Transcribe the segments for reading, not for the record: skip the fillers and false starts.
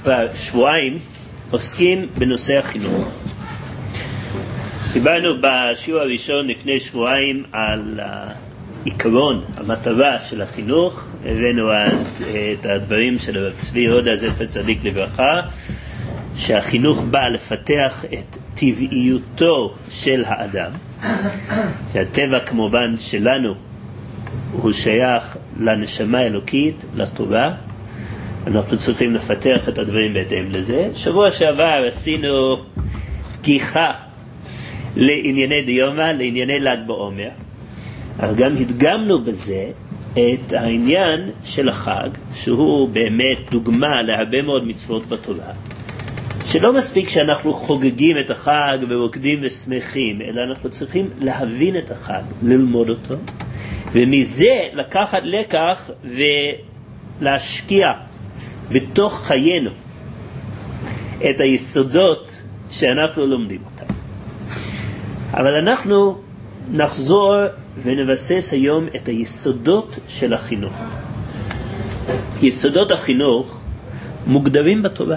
כבר שבועיים עוסקים בנושא החינוך. דיברנו בשיעור הראשון לפני שבועיים על העיקרון, המטרה של החינוך. הבאנו אז את הדברים של הרב צבי יהודה זכר צדיק לברכה, שהחינוך בא לפתח את טבעיותו של האדם, שהטבע כמובן שלנו הוא שייך לנשמה האלוקית, לתורה. אנחנו צריכים לפתח את הדברים בהתאם לזה. שבוע שעבר עשינו גיחה לענייני דיומא, לענייני ל"ג בעומר, אבל גם הדגמנו בזה את העניין של החג, שהוא באמת דוגמה להרבה מאוד מצוות בתורה, שלא מספיק שאנחנו חוגגים את החג ורוקדים ושמחים, אלא אנחנו צריכים להבין את החג, ללמוד אותו, ומזה לקחת לקח ולהשקיע בתוך חיינו את היסודות שאנחנו לומדים אותם. אבל אנחנו נחזור ונבסס היום את היסודות של החינוך. יסודות החינוך מוגדרים בתורה.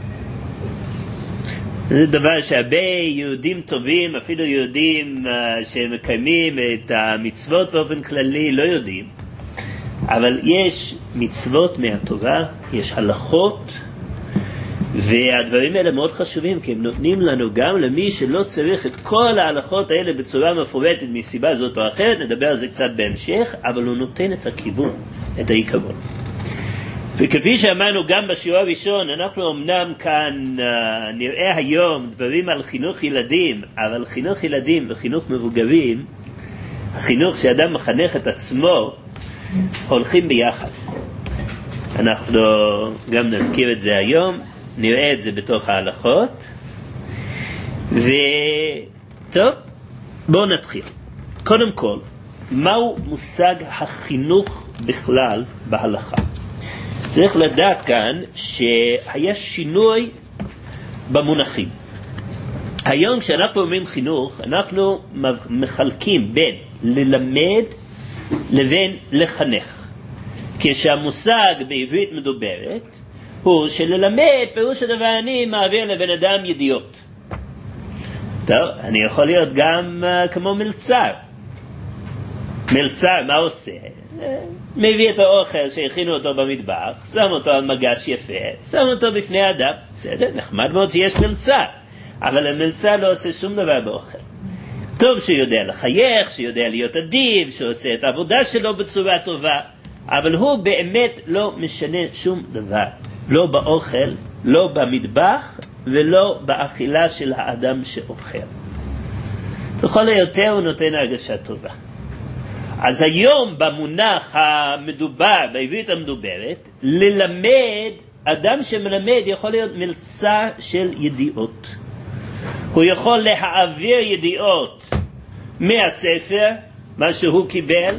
זה דבר שהרבה יהודים טובים, אפילו יהודים שמקיימים את המצוות באופן כללי, לא יודעים. אבל יש מצוות מהתורה, יש הלכות, והדברים האלה מאוד חשובים, כי הם נותנים לנו גם למי שלא צריך את כל ההלכות האלה בצורה מפורטת מסיבה זאת או אחרת, נדבר על זה קצת בהמשך, אבל הוא נותן את הכיוון, את העיקרון. וכפי שאמרנו גם בשיעור הראשון, אנחנו אמנם כאן נראה היום דברים על חינוך ילדים, אבל חינוך ילדים וחינוך מבוגרים, החינוך שאדם מחנך את עצמו, הולכים ביחד. אנחנו גם נזכיר את זה היום, נראה את זה בתוך ההלכות. וטוב, בואו נתחיל. קודם כל, מהו מושג החינוך בכלל בהלכה? צריך לדעת כאן שהיה שינוי במונחים. היום כשאנחנו אומרים חינוך, אנחנו מחלקים בין ללמד לבין לחנך. כשהמושג בעברית מדוברת הוא שללמד פירוש הדבר אני מעביר לבן אדם ידיעות. טוב, אני יכול להיות גם כמו מלצר. מלצר מה עושה? מביא את האוכל שהכינו אותו במטבח, שם אותו על מגש יפה, שם אותו בפני האדם. בסדר, נחמד מאוד שיש מלצר, אבל המלצר לא עושה שום דבר באוכל. טוב שהוא יודע לחייך, שהוא יודע להיות אדיב, שהוא עושה את העבודה שלו בצורה טובה, אבל הוא באמת לא משנה שום דבר. לא באוכל, לא במטבח, ולא באכילה של האדם שאוכל. בכל היותר הוא נותן הרגשה טובה. אז היום במונח המדובר, בעברית המדוברת, ללמד, אדם שמלמד יכול להיות מלצר של ידיעות. הוא יכול להעביר ידיעות מהספר, מה שהוא קיבל,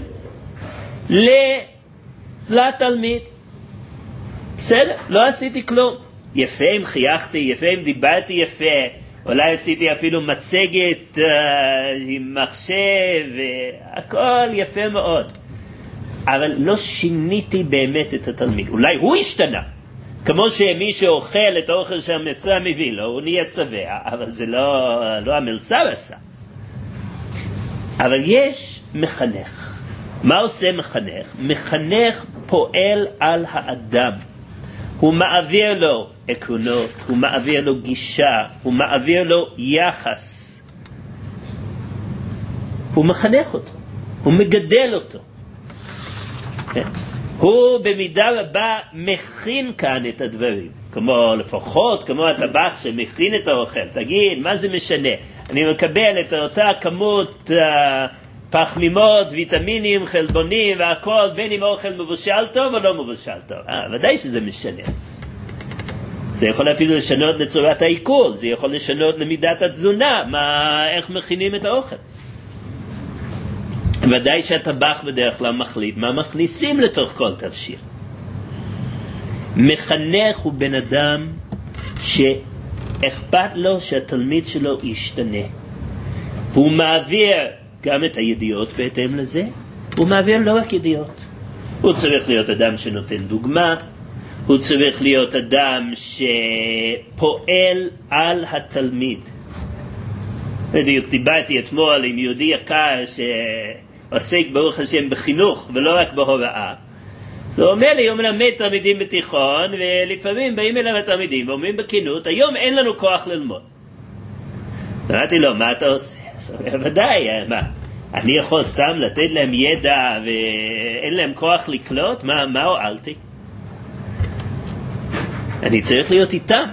לתלמיד. בסדר, לא עשיתי כלום. יפה אם חייכתי, יפה אם דיברתי יפה, אולי עשיתי אפילו מצגת עם מחשב, הכל יפה מאוד. אבל לא שיניתי באמת את התלמיד. אולי הוא השתנה. כמו שמי שאוכל את האוכל שהמלצר מביא לו, הוא נהיה שבע, אבל זה לא המלצר עשה. אבל יש מחנך. מה עושה מחנך? מחנך פועל על האדם. הוא מעביר לו עקרונות, הוא מעביר לו גישה, הוא מעביר לו יחס. הוא מחנך אותו, הוא מגדל אותו. כן? הוא במידה רבה מכין כאן את הדברים, כמו לפחות, כמו הטבח שמכין את האוכל. תגיד, מה זה משנה? אני מקבל את אותה כמות פחמימות, ויטמינים, חלבונים והכל, בין אם האוכל מבושל טוב או לא מבושל טוב. ודאי שזה משנה. זה יכול אפילו לשנות לצורת העיכול, זה יכול לשנות למידת התזונה, איך מכינים את האוכל. ודאי שהטבח בדרך כלל מחליט מה מכניסים לתוך כל תבשיר. מחנך הוא בן אדם שאכפת לו שהתלמיד שלו ישתנה. והוא מעביר גם את הידיעות בהתאם לזה, הוא מעביר לא רק ידיעות. הוא צריך להיות אדם שנותן דוגמה, הוא צריך להיות אדם שפועל על התלמיד. בדיוק דיברתי אתמול עם יהודי יקר שעוסק ברוך השם בחינוך ולא רק בהוראה. אז הוא אומר לי, הוא מלמד תלמידים בתיכון, ולפעמים באים אליו התלמידים ואומרים בכנות, היום אין לנו כוח ללמוד. אמרתי לו, מה אתה עושה? אז הוא אומר, ודאי, מה? אני יכול סתם לתת להם ידע ואין להם כוח לקלוט? מה הועלתי? אני צריך להיות איתם.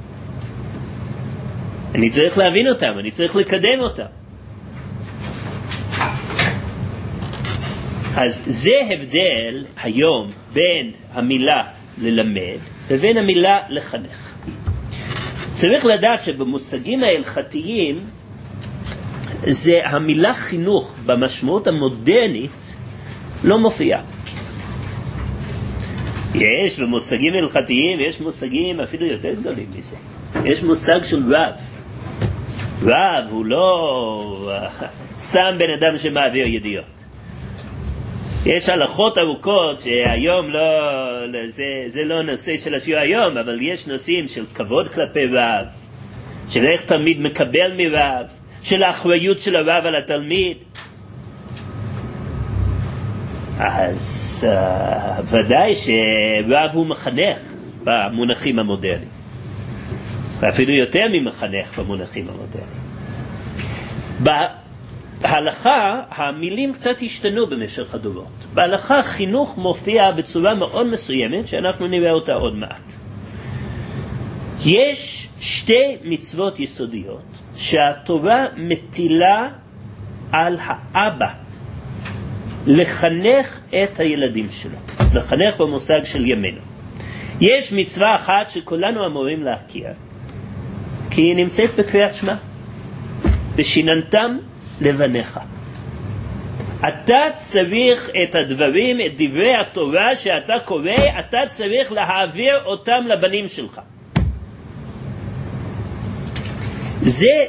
אני צריך להבין אותם, אני צריך לקדם אותם. אז זה הבדל היום בין המילה ללמד לבין המילה לחנך. צריך לדעת שבמושגים ההלכתיים זה המילה חינוך במשמעות המודרנית לא מופיעה. יש במושגים הלכתיים, יש מושגים אפילו יותר גדולים מזה. יש מושג של רב. רב הוא לא סתם בן אדם שמעביר ידיעות. יש הלכות ארוכות שהיום זה לא נושא של השיעור היום, אבל יש נושאים של כבוד כלפי רב, של איך תלמיד מקבל מרב, של האחריות של הרב על התלמיד. אז ודאי שרב הוא מחנך במונחים המודרניים, ואפילו יותר ממחנך במונחים המודרניים. בהלכה המילים קצת השתנו במשך הדורות. בהלכה חינוך מופיע בצורה מאוד מסוימת שאנחנו נראה אותה עוד מעט. יש שתי מצוות יסודיות שהתורה מטילה על האבא לחנך את הילדים שלו, לחנך במושג של ימינו. יש מצווה אחת שכולנו אמורים להכיר, כי היא נמצאת בקריאת שמע, ושיננתם לבניך. אתה צריך את הדברים, את דברי התורה שאתה קורא, אתה צריך להעביר אותם לבנים שלך. זה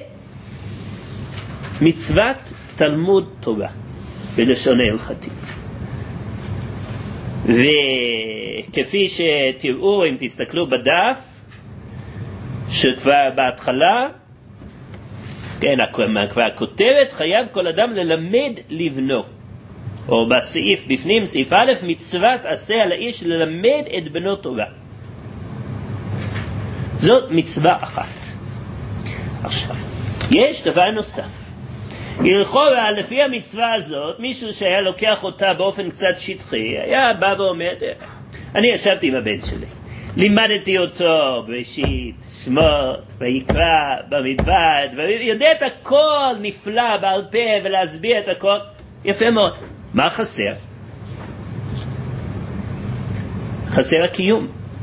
מצוות תלמוד תורה בלשון ההלכתית. וכפי שתראו, אם תסתכלו בדף, שכבר בהתחלה, כן, כבר הכותרת, חייב כל אדם ללמד לבנו. או בסעיף בפנים, סעיף א', מצוות עשה על האיש ללמד את בנו תורה. זאת מצווה אחת. עכשיו, יש דבר נוסף. לכאורה, לפי המצווה הזאת, מישהו שהיה לוקח אותה באופן קצת שטחי, היה בא ואומר, אני ישבתי עם הבן שלי, לימדתי אותו בראשית, שמות, ויקרא, במדבר, ויודע את הכל נפלא בעל פה ולהסביר את הכל, יפה מאוד. מה חסר? חסר הקיום.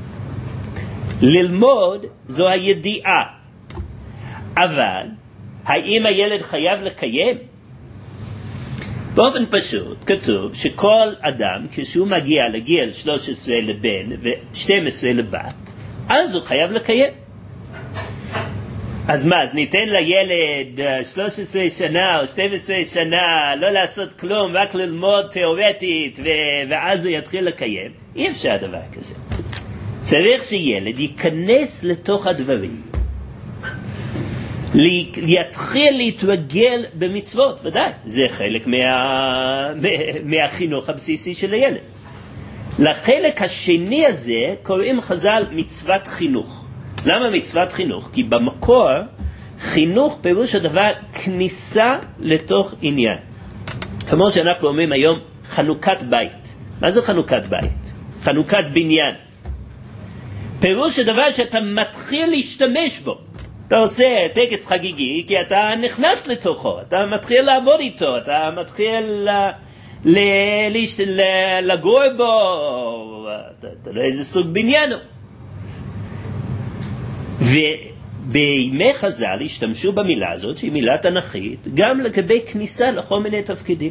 ללמוד זו הידיעה, אבל האם הילד חייב לקיים? באופן פשוט כתוב שכל אדם כשהוא מגיע לגיל 13 לבן ו12 לבת, אז הוא חייב לקיים. אז מה, אז ניתן לילד 13 שנה או 12 שנה לא לעשות כלום, רק ללמוד תיאורטית ואז הוא יתחיל לקיים? אי אפשר דבר כזה. צריך שילד ייכנס לתוך הדברים, יתחיל להתרגל במצוות, ודאי, זה חלק מהחינוך הבסיסי של הילד. לחלק השני הזה קוראים חז"ל מצוות חינוך. למה מצוות חינוך? כי במקור חינוך פירוש הדבר כניסה לתוך עניין. כמו שאנחנו אומרים היום חנוכת בית. מה זה חנוכת בית? חנוכת בניין. פירוש הדבר שאתה מתחיל להשתמש בו. אתה עושה טקס חגיגי כי אתה נכנס לתוכו, אתה מתחיל לעבוד איתו, אתה מתחיל לגור בו, אתה לא איזה סוג בניין הוא. ובימי חז"ל השתמשו במילה הזאת, שהיא מילה תנ"כית, גם לגבי כניסה לכל מיני תפקידים.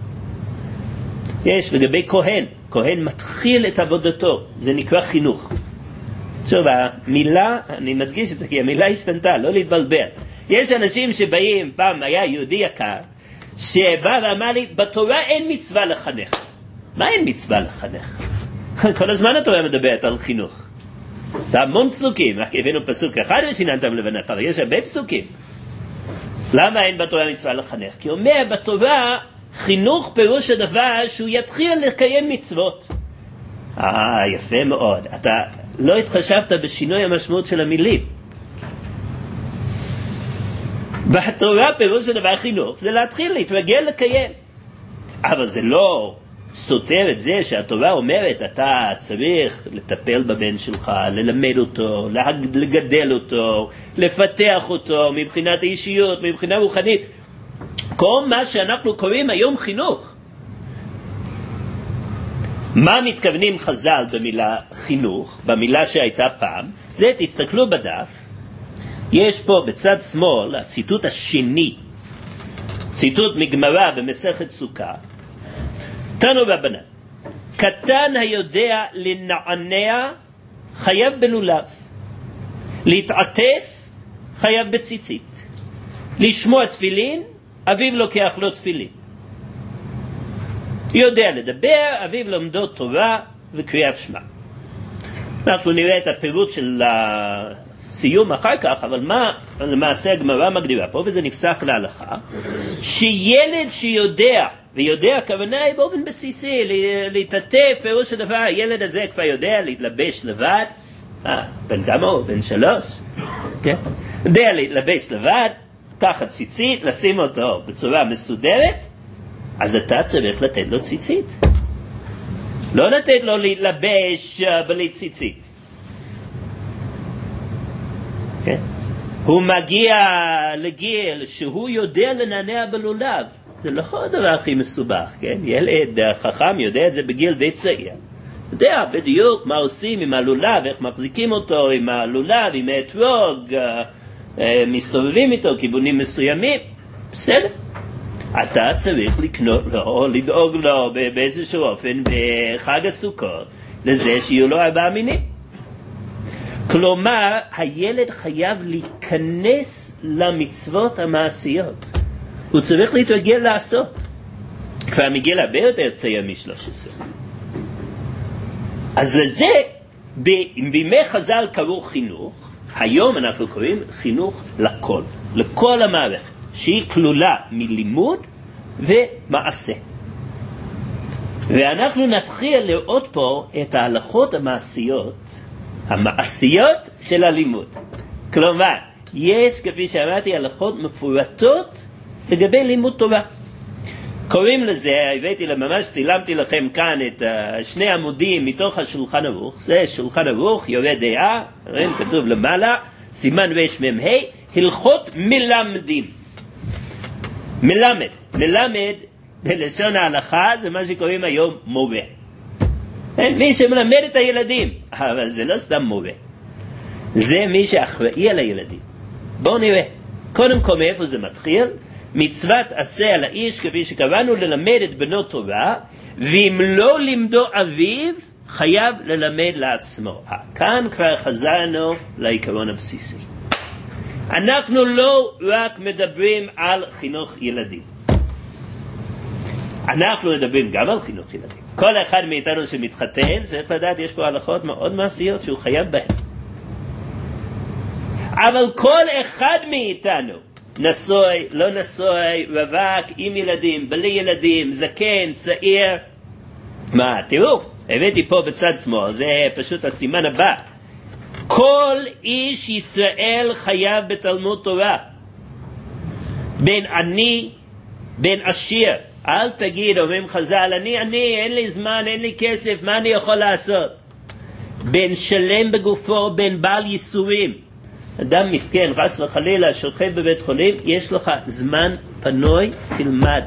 יש לגבי כהן, כהן מתחיל את עבודתו, זה נקרא חינוך. עכשיו, המילה, אני מדגיש את זה כי המילה השתנתה, לא להתבלבל. יש אנשים שבאים, פעם היה יהודי יקר, שבא ואמר לי, בתורה אין מצווה לחנך. מה אין מצווה לחנך? כל הזמן התורה מדברת על חינוך. זה המון פסוקים, הבאנו פסוק אחד ושיננתם לבניך, אבל יש הרבה פסוקים. למה אין בתורה מצווה לחנך? כי אומר בתורה, חינוך פירוש הדבר שהוא יתחיל לקיים מצוות. יפה מאוד. אתה לא התחשבת בשינוי המשמעות של המילים. בתורה פירוש הדבר חינוך זה להתחיל להתרגל לקיים. אבל זה לא סותר את זה שהתורה אומרת אתה צריך לטפל בבן שלך, ללמד אותו, לגדל אותו, לפתח אותו מבחינת האישיות, מבחינה רוחנית. כל מה שאנחנו קוראים היום חינוך. מה מתכוונים חז"ל במילה חינוך, במילה שהייתה פעם? זה תסתכלו בדף, יש פה בצד שמאל הציטוט השני, ציטוט מגמרא במסכת סוכה. תנו רבנן, קטן היודע לנענע חייב בלולב, להתעטף חייב בציצית, לשמוע תפילין אביו לוקח לו תפילין, יודע לדבר אביו לומדו תורה וקריאת שמע. אנחנו נראה את הפירוט של הסיום אחר כך, אבל מה למעשה הגמרא מגדירה פה, וזה נפסק להלכה, שילד שיודע, ויודע הכוונה היא באופן בסיסי, להתעטף, פירוש הדבר, הילד הזה כבר יודע להתלבש לבד, בן כמה הוא? בן 3? כן? יודע להתלבש לבד, תחת ציצית, לשים אותו בצורה מסודרת, אז אתה צריך לתת לו ציצית. לא לתת לו להתלבש בלי ציצית. כן? הוא מגיע לגיל שהוא יודע לנענע בלולב. זה לא הדבר הכי מסובך, כן? ילד חכם יודע את זה בגיל די צעיר. יודע בדיוק מה עושים עם הלולב, איך מחזיקים אותו עם הלולב, עם האתרוג, מסתובבים איתו כיוונים מסוימים. בסדר. אתה צריך לקנות לו, לדאוג לו באיזשהו אופן בחג הסוכות, לזה שיהיו לו 4 מינים. כלומר, הילד חייב להיכנס למצוות המעשיות. הוא צריך להתרגל לעשות. כבר מגיל הרבה יותר צעיר מ-13. אז לזה, בימי חז"ל קראו חינוך, היום אנחנו קוראים חינוך לכל, לכל המערכת, שהיא כלולה מלימוד ומעשה. ואנחנו נתחיל לראות פה את ההלכות המעשיות של הלימוד. כלומר, יש, כפי שאמרתי, הלכות מפורטות לגבי לימוד תורה. קוראים לזה, הבאתי ממש, צילמתי לכם כאן את 2 עמודים מתוך השולחן ערוך. זה שולחן ערוך, יורה דעה, רואים כתוב למעלה, סימן רמ"ה, הלכות מלמדים. מלמד בלשון ההלכה זה מה שקוראים היום מורה. מי שמלמד את הילדים, אבל זה לא סתם מורה, זה מי שאחראי על הילדים. בואו נראה קודם כל מאיפה זה מתחיל. מצוות עשה על האיש כפי שקבענו ללמד את בנו תורה, ואם לא לימדו אביו חייב ללמד לעצמו. כאן כבר חזרנו לעיקרון הבסיסי. אנחנו לא רק מדברים על חינוך ילדים, אנחנו מדברים גם על חינוך ילדים. כל אחד מאיתנו שמתחתן צריך לדעת, יש פה הלכות מאוד מעשיות שהוא חייב בהן. אבל כל אחד מאיתנו, נשוי, לא נשוי, רווק, עם ילדים, בלי ילדים, זקן, צעיר, מה, תראו, הבאתי פה בצד שמאל, זה פשוט הסימן הבא. כל איש ישראל חייב בתלמוד תורה, בין עני, בין עשיר. אל תגיד, אומרים חז"ל, אני, אין לי זמן, אין לי כסף, מה אני יכול לעשות? בין שלם בגופו, בין בעל ייסורים. אדם מסכן, חס וחלילה, שוכב בבית חולים, יש לך זמן פנוי, תלמד.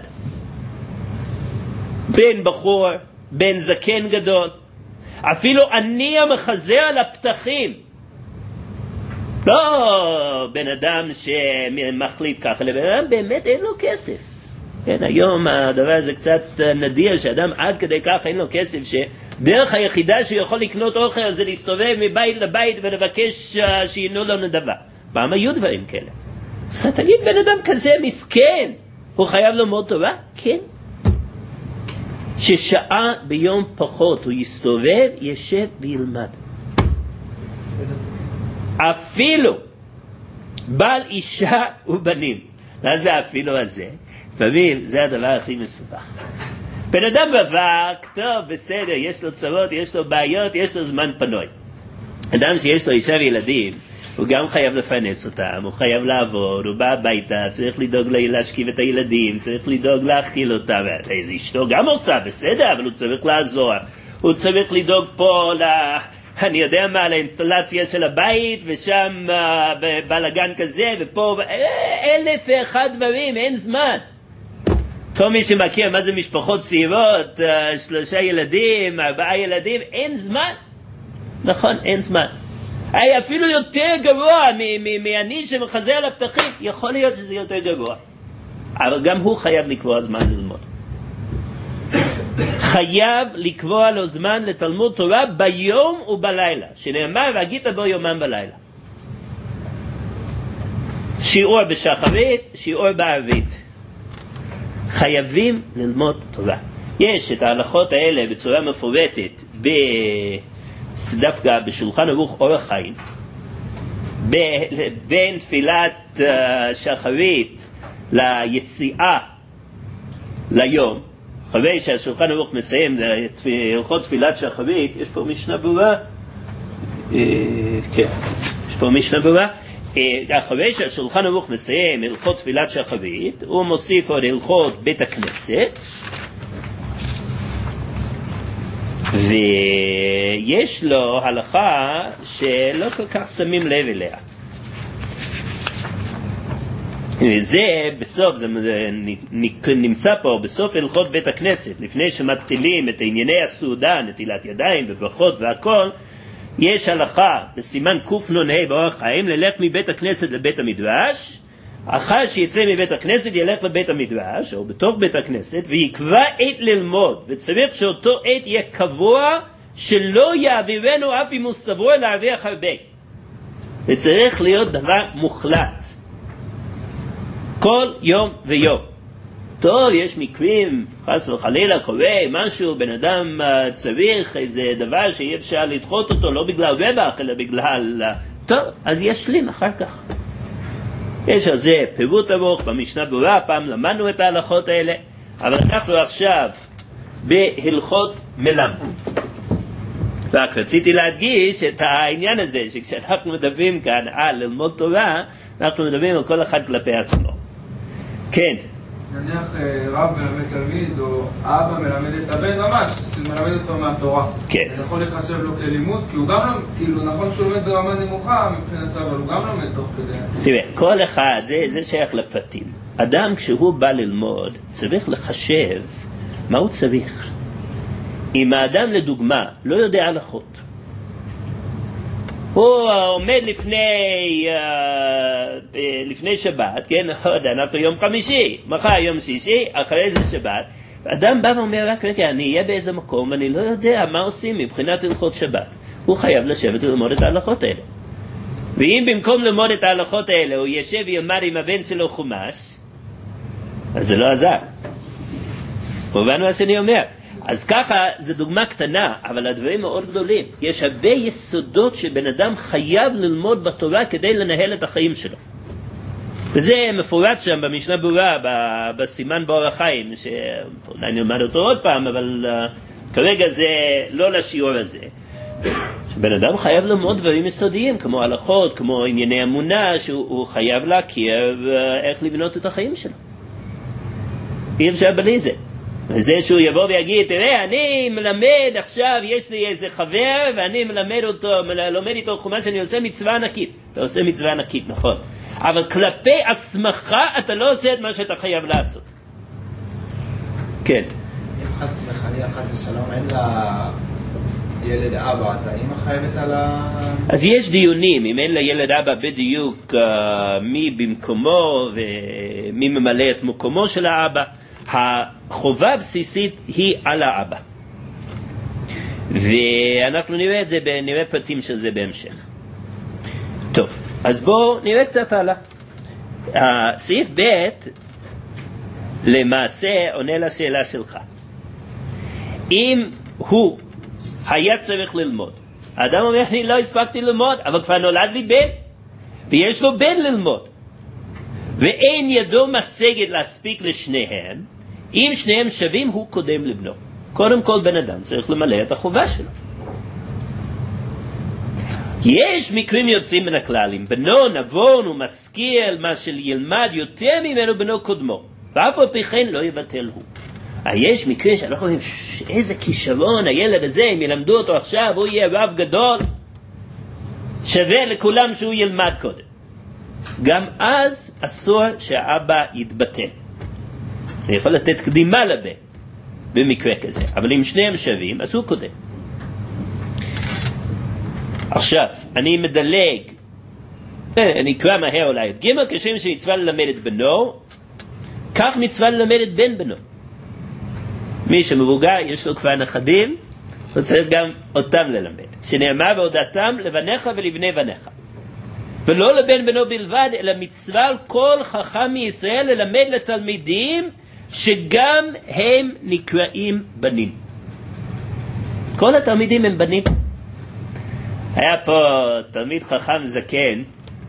בין בחור, בין זקן גדול, אפילו אני המחזר על הפתחים. לא בן אדם שמחליט ככה, לבן אדם באמת אין לו כסף. כן, היום הדבר הזה קצת נדיר, שאדם עד כדי כך אין לו כסף, שדרך היחידה שהוא יכול לקנות אוכל זה להסתובב מבית לבית ולבקש שינו לו נדבה. פעם היו דברים כאלה. אז תגיד, בן אדם כזה מסכן, הוא חייב ללמוד תורה? כן. ששעה ביום פחות הוא יסתובב, ישב וילמד. אפילו בעל אישה ובנים. מה זה אפילו הזה? לפעמים זה הדבר הכי מסובך. בן אדם בבק, טוב, בסדר, יש לו צרות, יש לו בעיות, יש לו זמן פנוי. אדם שיש לו אישה וילדים, הוא גם חייב לפרנס אותם, הוא חייב לעבוד, הוא בא הביתה, צריך לדאוג להשכיב את הילדים, צריך לדאוג להאכיל אותם, איזה אשתו גם עושה, בסדר, אבל הוא צריך לעזור, הוא צריך לדאוג פה אני יודע מה, לאינסטלציה של הבית, ושם בלגן כזה, ופה 1,001 דברים, אין זמן. כל מי שמכיר מה זה משפחות צעירות, 3 ילדים, 4 ילדים, אין זמן. נכון, אין זמן. אפילו יותר גרוע מאני שמחזה על הפתחים, יכול להיות שזה יותר גרוע. אבל גם הוא חייב לקבוע זמן ללמוד. חייב לקבוע לו זמן לתלמוד תורה ביום ובלילה, שנאמר והגית בו יומם בלילה. שיעור בשחרית, שיעור בערבית. חייבים ללמוד תורה. יש את ההלכות האלה בצורה מפורטת דווקא בשולחן ערוך אורח חיים, בין תפילת שחרית ליציאה ליום. אחרי שהשולחן ערוך מסיים הלכות תפילת שחרית, יש פה משנה ברורה, כן, יש פה משנה ברורה. אחרי שהשולחן ערוך מסיים הלכות תפילת שחרית, הוא מוסיף עוד הלכות בית הכנסת, ויש לו הלכה שלא כל כך שמים לב אליה. וזה בסוף, זה נמצא פה בסוף הלכות בית הכנסת, לפני שמתחילים את ענייני הסעודה, נטילת ידיים וברכות והכל, יש הלכה בסימן קנ"ה באורח חיים, ללך מבית הכנסת לבית המדרש, אחר שיצא מבית הכנסת ילך לבית המדרש או בתוך בית הכנסת ויקבע עת ללמוד, וצריך שאותו עת יהיה קבוע, שלא יעבירנו אף אם הוא סבור להרוויח הרבה. וצריך להיות דבר מוחלט כל יום ויום. טוב, יש מקרים, חס וחלילה קורה משהו, בן אדם צריך איזה דבר שאי אפשר לדחות אותו, לא בגלל רווח אלא בגלל טוב, אז ישלים אחר כך. יש על זה פירוט ארוך במשנה ברורה, פעם למדנו את ההלכות האלה, אבל אנחנו עכשיו בהלכות מלמד. רק רציתי להדגיש את העניין הזה, שכשאנחנו מדברים כאן על ללמוד תורה, אנחנו מדברים על כל אחד כלפי עצמו. כן. נניח רב מלמד תלמיד, או אבא מלמד את הבן ממש, מלמד אותו מהתורה. כן. זה יכול לחשב לו כלימוד, כי הוא גם, כאילו, נכון שהוא לומד ברמה נמוכה מבחינתו, אבל הוא גם לומד תוך כדי. תראה, כל אחד, זה שייך לפרטים. אדם כשהוא בא ללמוד, צריך לחשב מה הוא צריך. אם האדם לדוגמה לא יודע הלכות, הוא עומד לפני שבת, כן, אנחנו יום חמישי, מחר יום שישי, אחרי זה שבת, אדם בא ואומר רק רגע, אני אהיה באיזה מקום ואני לא יודע מה עושים מבחינת הלכות שבת. הוא חייב לשבת וללמוד את ההלכות האלה. ואם במקום ללמוד את ההלכות האלה הוא ישב וילמד עם הבן שלו חומש, אז זה לא עזר. מובן מה שאני אומר? אז ככה זה דוגמה קטנה, אבל הדברים מאוד גדולים. יש הרבה יסודות שבן אדם חייב ללמוד בתורה כדי לנהל את החיים שלו. וזה מפורט שם במשנה ברורה, בסימן באורח חיים, שאולי נלמד אותו עוד פעם, אבל כרגע זה לא לשיעור הזה. שבן אדם חייב ללמוד דברים יסודיים, כמו הלכות, כמו ענייני אמונה, שהוא חייב להכיר איך לבנות את החיים שלו. אי אפשר בלי זה. וזה שהוא יבוא ויגיד, תראה, אני מלמד עכשיו, יש לי איזה חבר, ואני מלמד אותו, לומד איתו חומש, אני עושה מצווה ענקית. אתה עושה מצווה ענקית, נכון. אבל כלפי עצמך, אתה לא עושה את מה שאתה חייב לעשות. כן. אם חס וחלילה, חס ושלום, אין לה ילד אבא, אז האמא חייבת על אז יש דיונים, אם אין לילד אבא בדיוק מי במקומו, ומי ממלא את מקומו של האבא, החובה הבסיסית היא על האבא. ואנחנו נראה את זה, נראה פרטים של זה בהמשך. טוב, אז בואו נראה קצת הלאה. סעיף ב' למעשה עונה לשאלה שלך. אם הוא היה צריך ללמוד, האדם אומר, אני לא הספקתי ללמוד, אבל כבר נולד לי בן, ויש לו בן ללמוד, ואין ידו משגת להספיק לשניהם, אם שניהם שווים הוא קודם לבנו. קודם כל בן אדם צריך למלא את החובה שלו. יש מקרים יוצאים מן הכלל, אם בנו נבון ומשכיל מה שילמד יותר ממנו בנו קודמו, ואף על פי כן לא יבטל הוא. יש מקרים שאנחנו רואים איזה כישרון הילד הזה, אם ילמדו אותו עכשיו הוא יהיה רב גדול, שווה לכולם שהוא ילמד קודם. גם אז אסור שהאבא יתבטל. אני יכול לתת קדימה לבן במקרה כזה, אבל אם שניהם שווים אז הוא קודם. עכשיו אני מדלג, אני אקרא מהר אולי את ג' כשם שמצווה ללמד את בנו, כך מצווה ללמד את בן בנו. מי שמבוגר יש לו כבר נכדים, הוא צריך גם אותם ללמד, שנאמר והודעתם לבניך ולבני בניך, ולא לבן בנו בלבד, אלא מצווה על כל חכם מישראל ללמד לתלמידים שגם הם נקראים בנים. כל התלמידים הם בנים. היה פה תלמיד חכם זקן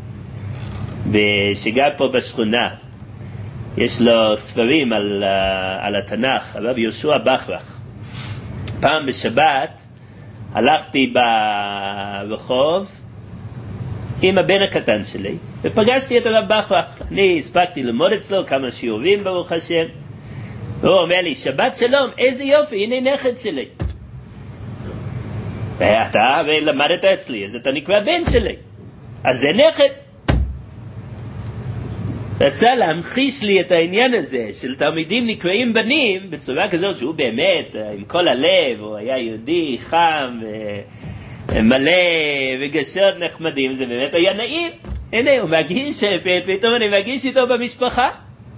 שגר פה בשכונה, יש לו ספרים על התנ"ך, הרב יהושע בכרך. פעם בשבת הלכתי ברחוב עם הבן הקטן שלי ופגשתי את הרב בכרך. אני הספקתי ללמוד אצלו כמה שיעורים ברוך השם, והוא אומר לי, שבת שלום, איזה יופי, הנה נכד שלי. ואתה למדת אצלי, אז אתה נקרא בן שלי, אז זה נכד. רצה להמחיש לי את העניין הזה של תלמידים נקראים בנים בצורה כזאת שהוא באמת עם כל הלב, הוא היה יהודי חם מלא רגשות נחמדים, זה באמת היה נעים. הנה הוא מרגיש, פתאום אני מרגיש איתו במשפחה.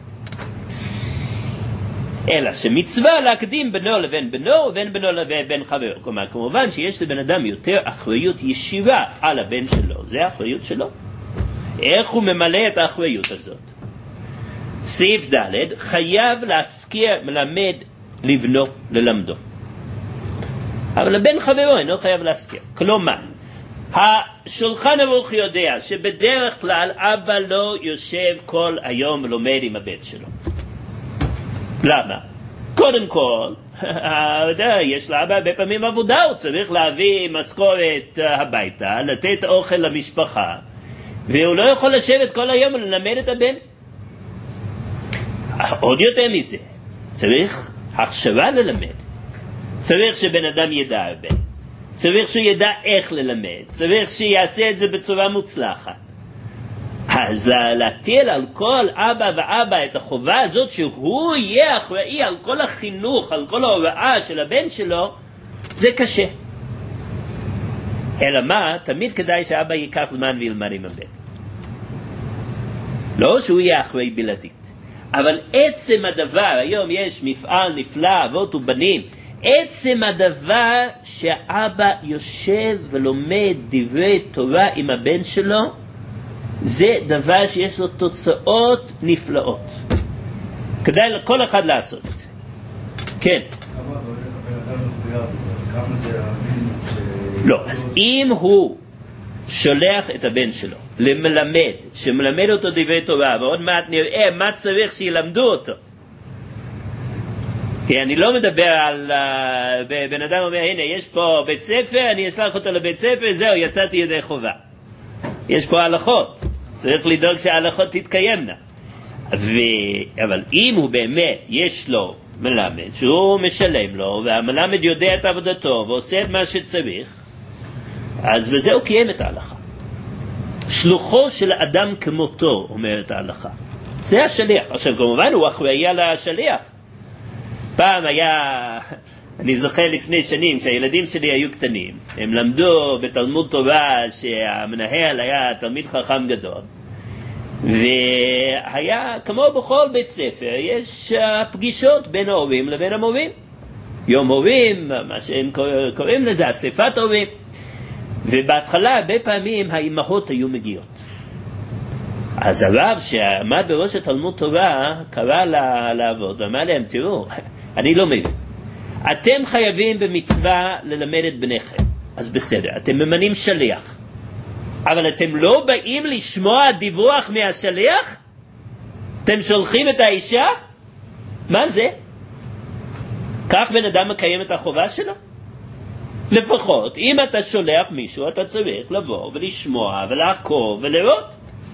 אלא שמצווה להקדים בנו לבן בנו ובן בנו לבן חבר. כלומר, כמובן שיש לבן אדם יותר אחריות ישירה על הבן שלו, זה האחריות שלו. איך הוא ממלא את האחריות הזאת? סעיף ד' חייב להזכיר מלמד לבנו ללמדו, אבל לבן חברו אינו חייב להזכיר. כלומר, השולחן ערוך יודע שבדרך כלל אבא לא יושב כל היום ולומד עם הבן שלו. למה? קודם כל, יש לאבא הרבה פעמים עבודה, הוא צריך להביא משכורת הביתה, לתת אוכל למשפחה, והוא לא יכול לשבת כל היום וללמד את הבן. עוד יותר מזה, צריך הכשרה ללמד, צריך שבן אדם ידע הרבה, צריך שהוא ידע איך ללמד, צריך שיעשה את זה בצורה מוצלחת. אז להטיל על כל אבא ואבא את החובה הזאת שהוא יהיה אחראי על כל החינוך, על כל ההוראה של הבן שלו, זה קשה. אלא מה? תמיד כדאי שאבא ייקח זמן וילמד עם הבן. לא שהוא יהיה אחראי בלעדית, אבל עצם הדבר, היום יש מפעל נפלא, אבות ובנים, עצם הדבר שהאבא יושב ולומד דברי תורה עם הבן שלו, זה דבר שיש לו תוצאות נפלאות. כדאי לכל אחד לעשות את זה. כן. לא, אז אם הוא שולח את הבן שלו למלמד, שמלמד אותו דברי תורה, ועוד מעט נראה מה צריך שילמדו אותו. כי אני לא מדבר על בן אדם אומר, הנה יש פה בית ספר, אני אשלח אותו לבית ספר, זהו, יצאתי ידי חובה. יש פה הלכות, צריך לדאוג שההלכות תתקיימנה. אבל אם הוא באמת יש לו מלמד שהוא משלם לו, והמלמד יודע את עבודתו ועושה את מה שצריך, אז בזה הוא קיים את ההלכה. שלוחו של אדם כמותו, אומרת ההלכה, זה השליח. עכשיו כמובן הוא אחראי על השליח. פעם היה, אני זוכר לפני שנים שהילדים שלי היו קטנים, הם למדו בתלמוד תורה שהמנהל היה תלמיד חכם גדול, והיה כמו בכל בית ספר יש פגישות בין ההורים לבין המורים, יום הורים, מה שהם קוראים לזה אספת הורים. ובהתחלה הרבה פעמים האימהות היו מגיעות, אז הרב שעמד בראש התלמוד תורה קרא לעבוד ואמר להם, תראו, אני לא מבין, אתם חייבים במצווה ללמד את בניכם. אז בסדר, אתם ממנים שליח. אבל אתם לא באים לשמוע דיווח מהשליח? אתם שולחים את האישה? מה זה? כך בן אדם מקיים את החובה שלו? לפחות, אם אתה שולח מישהו, אתה צריך לבוא ולשמוע ולעקוב ולראות.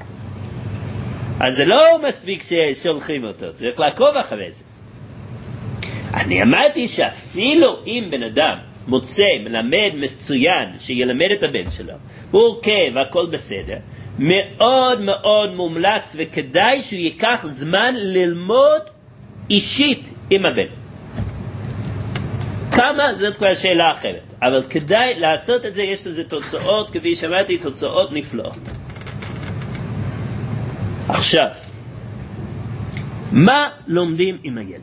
אז זה לא מספיק ששולחים אותו, צריך לעקוב אחרי זה. אני אמרתי שאפילו אם בן אדם מוצא, מלמד מצוין, שילמד את הבן שלו, הוא עוקב, הכל בסדר, מאוד מאוד מומלץ וכדאי שהוא ייקח זמן ללמוד אישית עם הבן. כמה? זאת כבר שאלה אחרת. אבל כדאי לעשות את זה, יש לזה תוצאות, כפי שאמרתי, תוצאות נפלאות. עכשיו, מה לומדים עם הילד?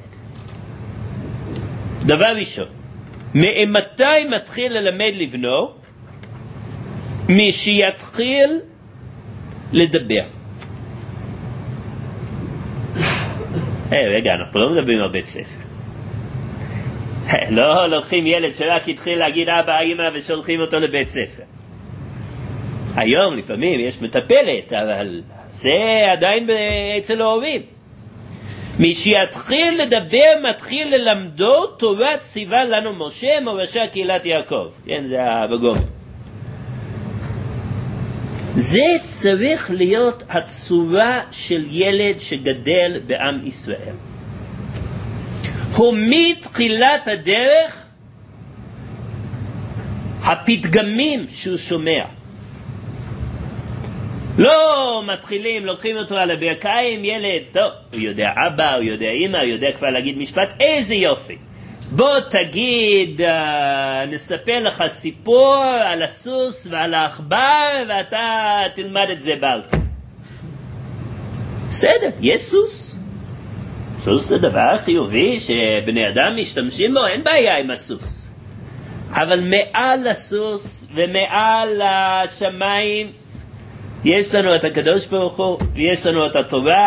דבר ראשון, מתי מתחיל ללמד לבנו? מי שיתחיל לדבר. רגע, אנחנו לא מדברים על בית ספר. לא לוקחים ילד שרק התחיל להגיד אבא, אמא ושולחים אותו לבית ספר. היום לפעמים יש מטפלת, אבל זה עדיין אצל ההורים. מי שיתחיל לדבר מתחיל ללמדו תורה ציווה לנו משה מורשה קהילת יעקב. כן, זה הבגום. זה צריך להיות הצורה של ילד שגדל בעם ישראל. הוא מתחילת הדרך הפתגמים שהוא שומע. לא מתחילים, לוקחים אותו על הברכיים, ילד, טוב, הוא יודע אבא, הוא יודע אמא, הוא יודע כבר להגיד משפט, איזה יופי. בוא תגיד, נספר לך סיפור על הסוס ועל העכבר, ואתה תלמד את זה בעל פה. בסדר, יש סוס. סוס זה דבר חיובי שבני אדם משתמשים בו, אין בעיה עם הסוס. אבל מעל הסוס ומעל השמיים, יש לנו את הקדוש ברוך הוא, ויש לנו את התורה.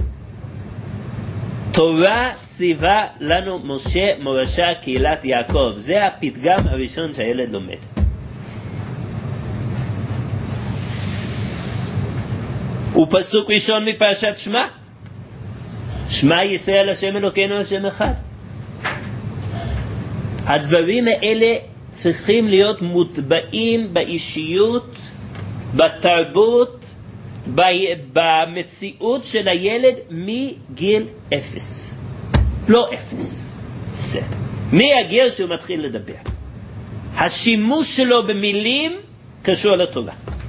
תורה ציווה לנו משה מורשה קהילת יעקב. זה הפתגם הראשון שהילד לומד. הוא פסוק ראשון מפרשת שמע. שמע ישראל השם אלוקינו השם אחד. הדברים האלה צריכים להיות מוטבעים באישיות, בתרבות, במציאות של הילד מגיל 0. לא 0. זה. מהגיל שהוא מתחיל לדבר. השימוש שלו במילים קשור לתורה.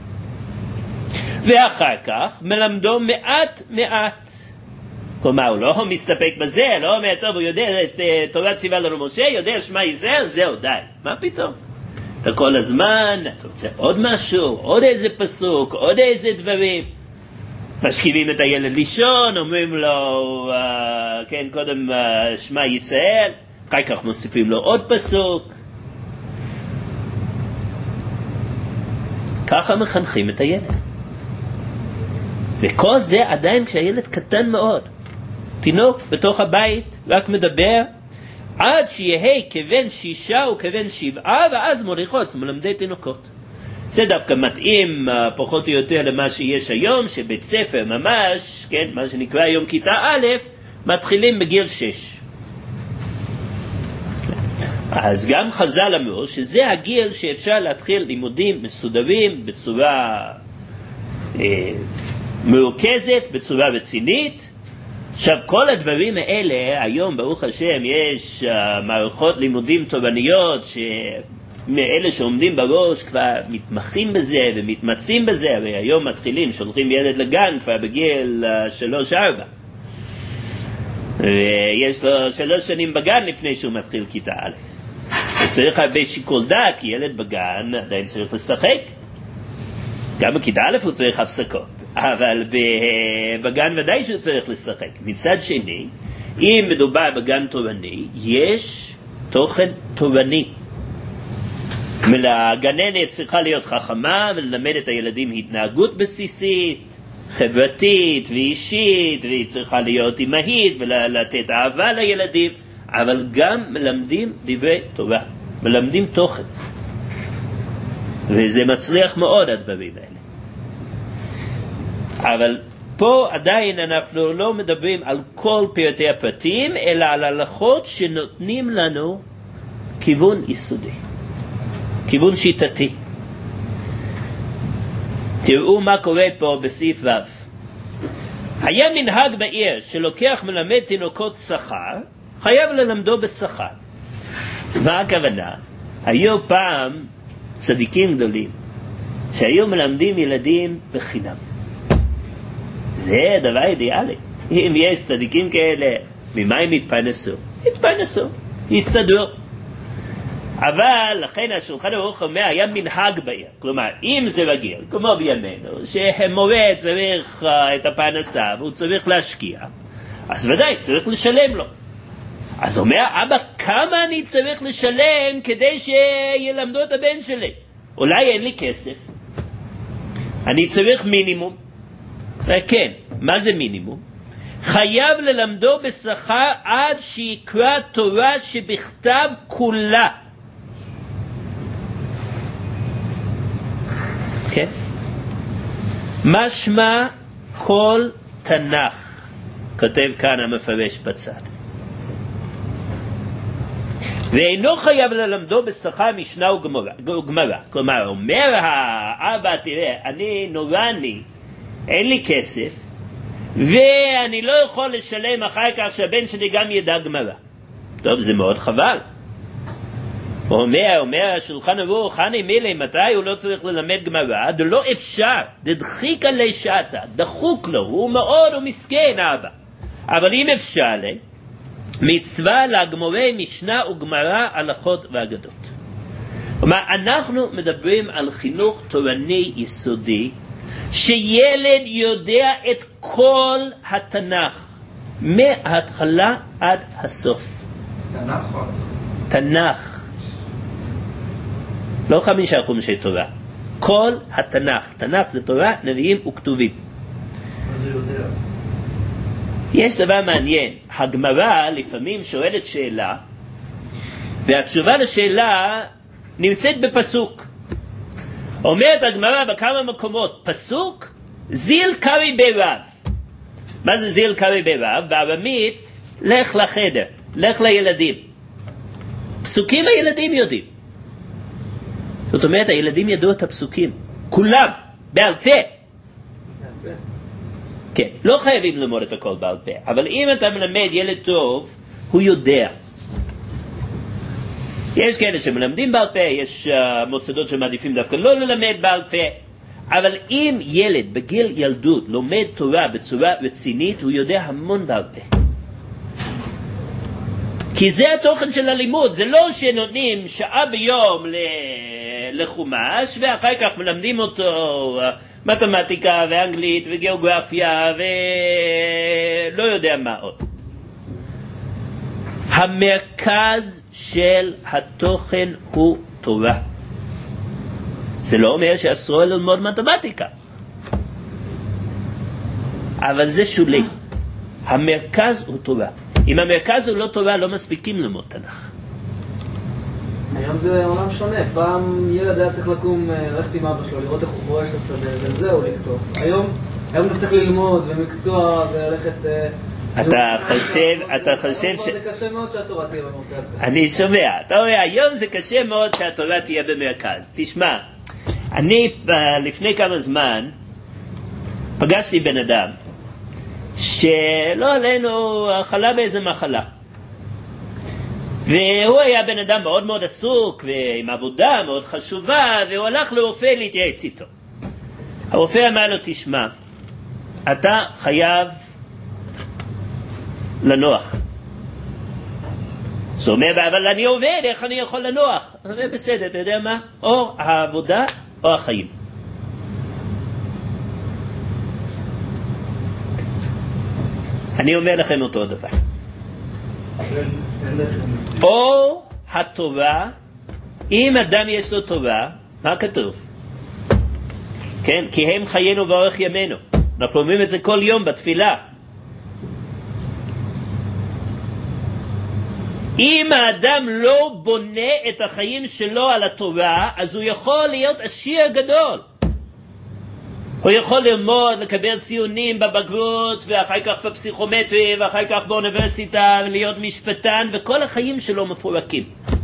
ואחר כך מלמדו מעט מעט. כלומר, הוא לא מסתפק בזה, לא אומר, טוב, הוא יודע את תורה ציווה לנו משה, יודע שמע ישראל, זהו, די. מה פתאום? אתה כל הזמן, אתה רוצה עוד משהו, עוד איזה פסוק, עוד איזה דברים. משכיבים את הילד לישון, אומרים לו, כן, קודם שמע ישראל, אחר כך מוסיפים לו עוד פסוק. ככה מחנכים את הילד. וכל זה עדיין כשהילד קטן מאוד. תינוק בתוך הבית, רק מדבר, עד שיהיה כבן 6 וכבן 7, ואז מוליכות, מלמדי תינוקות. זה דווקא מתאים פחות או יותר למה שיש היום, שבית ספר ממש, כן, מה שנקרא היום כיתה א', מתחילים בגיל 6. אז גם חז"ל אמרו שזה הגיל שאפשר להתחיל לימודים מסודרים בצורה מרוכזת, בצורה רצינית. עכשיו, כל הדברים האלה, היום ברוך השם יש מערכות לימודים תורניות שמאלה שעומדים בראש כבר מתמחים בזה ומתמצאים בזה, והיום מתחילים, שולחים ילד לגן כבר בגיל 3-4. ויש לו 3 שנים בגן לפני שהוא מתחיל כיתה א'. וצריך הרבה שיקול דעת, כי ילד בגן עדיין צריך לשחק. גם בכיתה א' הוא צריך הפסקות. אבל בגן ודאי שהוא צריך לשחק. מצד שני, אם מדובר בגן תורני, יש תוכן תורני. הגננת צריכה להיות חכמה וללמד את הילדים התנהגות בסיסית, חברתית ואישית, והיא צריכה להיות אמהית ולתת אהבה לילדים. אבל גם מלמדים דברי תורה, מלמדים תוכן. וזה מצליח מאוד הדברים האלה. אבל פה עדיין אנחנו לא מדברים על כל פרטי הפרטים, אלא על הלכות שנותנים לנו כיוון יסודי, כיוון שיטתי. תראו מה קורה פה בסעיף ו'. היה מנהג בעיר שלוקח מלמד תינוקות שכר, חייב ללמדו בשכר. מה הכוונה? היו פעם צדיקים גדולים שהיו מלמדים ילדים בחינם. זה דבר אידיאלי. אם יש צדיקים כאלה, ממה הם התפרנסו? התפרנסו, הסתדרו. אבל לכן השולחן ערוך אומר, היה מנהג בעיר. כלומר, אם זה רגיל, כמו בימינו, שמורה צריך את הפרנסה והוא צריך להשקיע, אז ודאי צריך לשלם לו. אז אומר, אבא, כמה אני צריך לשלם כדי שילמדו את הבן שלי? אולי אין לי כסף, אני צריך מינימום. כן, מה זה מינימום? חייב ללמדו בשכר עד שיקרא תורה שבכתב כולה. כן? משמע כל תנ"ך, כותב כאן המפרש בצד. ואינו חייב ללמדו בשכר משנה וגמרא. כלומר, אומר האבא, תראה, אני נורני, אין לי כסף, ואני לא יכול לשלם אחר כך שהבן שלי גם ידע גמרא. טוב, זה מאוד חבל. אומר השולחן ערוך, אני מילי, מתי הוא לא צריך ללמד גמרא? זה לא אפשר, דדחיק עלי שעתה, דחוק לו, הוא מאוד מסכן אבא. אבל אם אפשר לי, מצווה לגמורי משנה וגמרא, הלכות ואגדות. כלומר, אנחנו מדברים על חינוך תורני יסודי, שילד יודע את כל התנ"ך, מההתחלה עד הסוף. תנ"ך? תנ"ך. לא 5 חומשי תורה. כל התנ"ך. תנ"ך זה תורה, נביאים וכתובים. מה זה יודע? יש דבר מעניין. הגמרא לפעמים שואלת שאלה, והתשובה לשאלה נמצאת בפסוק. אומרת הגמרא בכמה מקומות, פסוק, זיל קרי ברב. מה זה זיל קרי ברב? בארמית, לך לחדר, לך לילדים. פסוקים הילדים יודעים. זאת אומרת, הילדים ידעו את הפסוקים. כולם, בעל פה. כן, לא חייבים ללמוד את הכל בעל פה, אבל אם אתה מלמד ילד טוב, הוא יודע. יש כאלה שמלמדים בעל פה, יש מוסדות שמעדיפים דווקא לא ללמד בעל פה, אבל אם ילד בגיל ילדות לומד תורה בצורה רצינית, הוא יודע המון בעל פה. כי זה התוכן של הלימוד, זה לא שנותנים שעה ביום לחומש, ואחר כך מלמדים אותו מתמטיקה ואנגלית וגיאוגרפיה ולא יודע מה עוד. המרכז של התוכן הוא תורה. זה לא אומר שאסור ללמוד מתמטיקה, אבל זה שולי. המרכז הוא תורה. אם המרכז הוא לא תורה, לא מספיקים ללמוד תנ"ך. היום זה עולם שונה. פעם ילד היה צריך לקום, ללכת עם אבא שלו, לראות איך הוא חורש את השדה, וזהו לכתוב. היום אתה צריך ללמוד ומקצוע וללכת... אתה חושב זה קשה מאוד שהתורה תהיה במרכז. אני שומע. אתה אומר, היום זה קשה מאוד שהתורה תהיה במרכז. תשמע, אני לפני כמה זמן פגשתי בן אדם שלא עלינו חלה באיזה מחלה. והוא היה בן אדם מאוד מאוד עסוק ועם עבודה מאוד חשובה, והוא הלך לרופא להתייעץ איתו. הרופא אמר לו, תשמע, אתה חייב לנוח. זאת אומרת, אבל אני עובד, איך אני יכול לנוח? אז אומר, בסדר, אתה יודע מה? או העבודה או החיים. אני אומר לכם אותו דבר. או התורה, אם אדם יש לו תורה, מה כתוב? כן, כי הם חיינו ואורך ימינו. אנחנו אומרים את זה כל יום בתפילה. אם האדם לא בונה את החיים שלו על התורה, אז הוא יכול להיות עשיר גדול. הוא יכול ללמוד, לקבל ציונים בבגרות, ואחר כך בפסיכומטרי, ואחר כך באוניברסיטה, ולהיות משפטן, וכל החיים שלו מפורקים.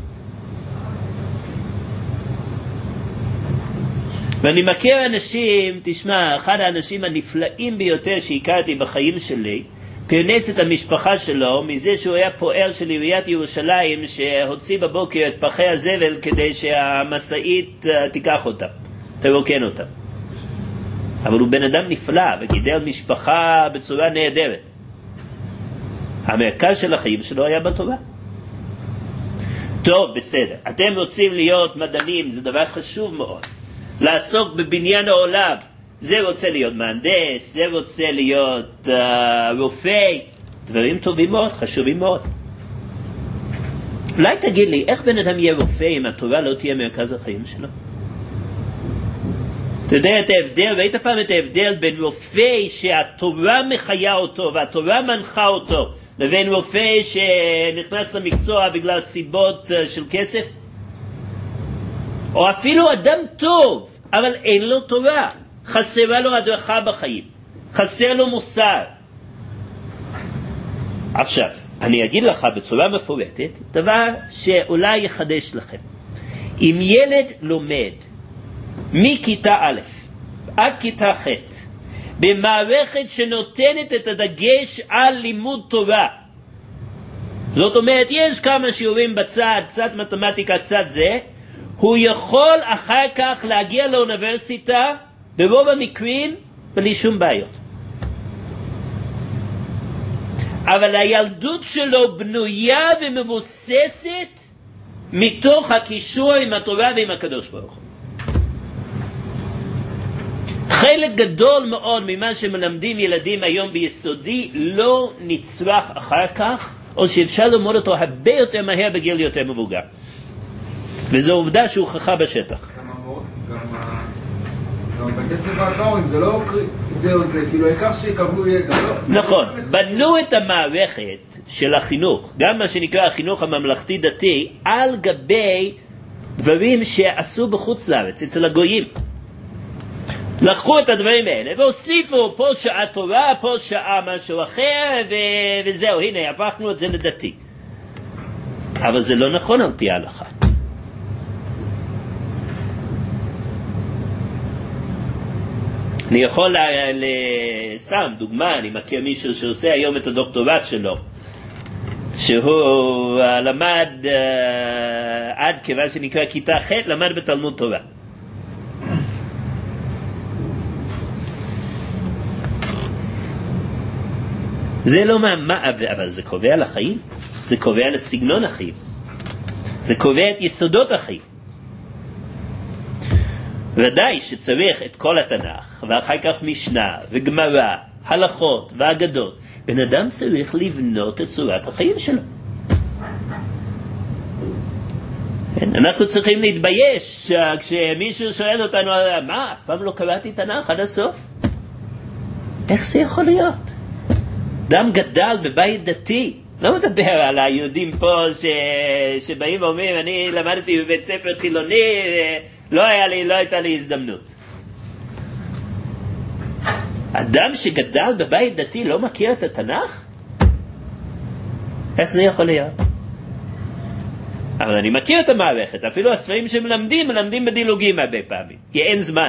ואני מכיר אנשים, תשמע, אחד האנשים הנפלאים ביותר שהכרתי בחיים שלי, פרנס את המשפחה שלו מזה שהוא היה פועל של עיריית ירושלים שהוציא בבוקר את פחי הזבל כדי שהמסעית תיקח אותם, תרוקן אותם. אבל הוא בן אדם נפלא וגידל משפחה בצורה נהדרת. המרכז של החיים שלו היה בתורה. טוב, בסדר. אתם רוצים להיות מדענים, זה דבר חשוב מאוד. לעסוק בבניין העולם. זה רוצה להיות מהנדס, זה רוצה להיות רופא. דברים טובים מאוד, חשובים מאוד. אולי תגיד לי, איך בן אדם יהיה רופא אם התורה לא תהיה מרכז החיים שלו? אתה יודע את ההבדל, ראית פעם את ההבדל בין רופא שהתורה מחיה אותו והתורה מנחה אותו, לבין רופא שנכנס למקצוע בגלל סיבות של כסף? או אפילו אדם טוב, אבל אין לו תורה, חסרה לו הדרכה בחיים, חסר לו מוסר. עכשיו, אני אגיד לך בצורה מפורטת דבר שאולי יחדש לכם. אם ילד לומד מכיתה א' עד כיתה ח' במערכת שנותנת את הדגש על לימוד תורה, זאת אומרת יש כמה שיעורים בצד, קצת מתמטיקה, קצת זה, הוא יכול אחר כך להגיע לאוניברסיטה ברוב המקרים בלי שום בעיות. אבל הילדות שלו בנויה ומבוססת מתוך הקישור עם התורה ועם הקדוש ברוך הוא. חלק גדול מאוד ממה שמלמדים ילדים היום ביסודי לא נצרך אחר כך, או שאפשר ללמוד אותו הרבה יותר מהר בגיל יותר מבוגר. וזו עובדה שהוכחה בשטח. גם בכסף העצמאים, זה לא זה או זה, כאילו העיקר שיקבלו ידע, לא? נכון, בנו את המערכת של החינוך, גם מה שנקרא החינוך הממלכתי דתי, על גבי דברים שעשו בחוץ לארץ, אצל הגויים. לקחו את הדברים האלה והוסיפו פה שעה תורה, פה שעה משהו אחר, וזהו, הנה, הפכנו את זה לדתי. אבל זה לא נכון על פי ההלכה. אני יכול סתם דוגמה, אני מכיר מישהו שעושה היום את הדוקטורט שלו, שהוא למד עד כיוון שנקרא כיתה ח' למד בתלמוד תורה. זה לא מה, אבל זה קובע לחיים, זה קובע לסגנון החיים, זה קובע את יסודות החיים. ודאי שצריך את כל התנ"ך, ואחר כך משנה וגמרא, הלכות ואגדות. בן אדם צריך לבנות את צורת החיים שלו. אנחנו צריכים להתבייש כשמישהו שואל אותנו, מה, פעם לא קראתי תנ"ך עד הסוף? איך זה יכול להיות? אדם גדל בבית דתי, לא מדבר על היהודים פה שבאים ואומרים, אני למדתי בבית ספר חילוני, לא הייתה לי הזדמנות. אדם שגדל בבית דתי לא מכיר את התנ"ך? איך זה יכול להיות? אבל אני מכיר את המערכת, אפילו הספרים מלמדים בדילוגים הרבה פעמים, כי אין זמן.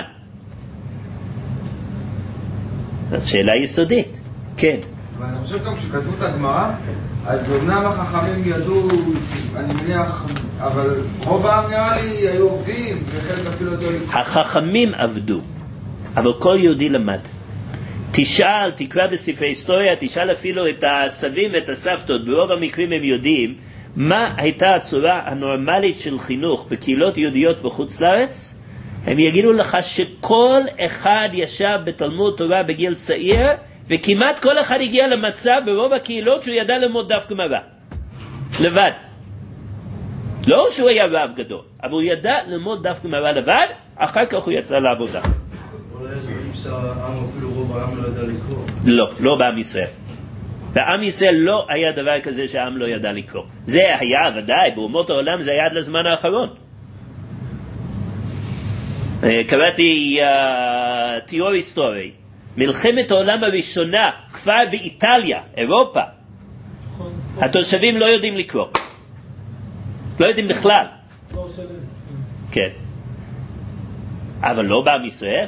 זאת שאלה יסודית, כן. ואני חושב גם שכתבו את הגמרא, אז אומנם החכמים ידעו, אני מניח, אבל רוב העם נראה לי היו עובדים, וחלק אפילו יותר לקרוא. החכמים עבדו, אבל כל יהודי למד. תשאל, תקרא בספרי היסטוריה, תשאל אפילו את הסבים ואת הסבתות, ברוב המקרים הם יודעים, מה הייתה הצורה הנורמלית של חינוך בקהילות יהודיות בחוץ לארץ? הם יגידו לך שכל אחד ישב בתלמוד תורה בגיל צעיר, וכמעט כל אחד הגיע למצב ברוב הקהילות שהוא ידע ללמוד דף גמרא לבד. לא שהוא היה רב גדול, אבל הוא ידע ללמוד דף גמרא לבד, אחר כך הוא יצא לעבודה. אולי יש אפשר העם אפילו רוב העם לא ידע לקרוא. לא בעם ישראל. בעם ישראל לא היה דבר כזה שהעם לא ידע לקרוא. זה היה ודאי, באומות העולם זה היה עד לזמן האחרון. קראתי תיאור היסטורי. מלחמת העולם הראשונה, כבר באיטליה, אירופה. התושבים לא יודעים לקרוא. לא יודעים בכלל. כן. אבל לא בעם ישראל.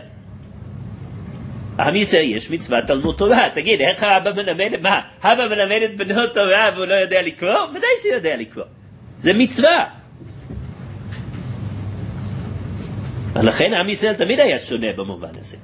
עם ישראל יש מצוות תלמוד תורה. תגיד, איך האבא מלמד? מה? אבא מלמד את בנו תורה והוא לא יודע לקרוא? ודאי שיודע לקרוא. זה מצווה. ולכן עם ישראל תמיד היה שונה במובן הזה.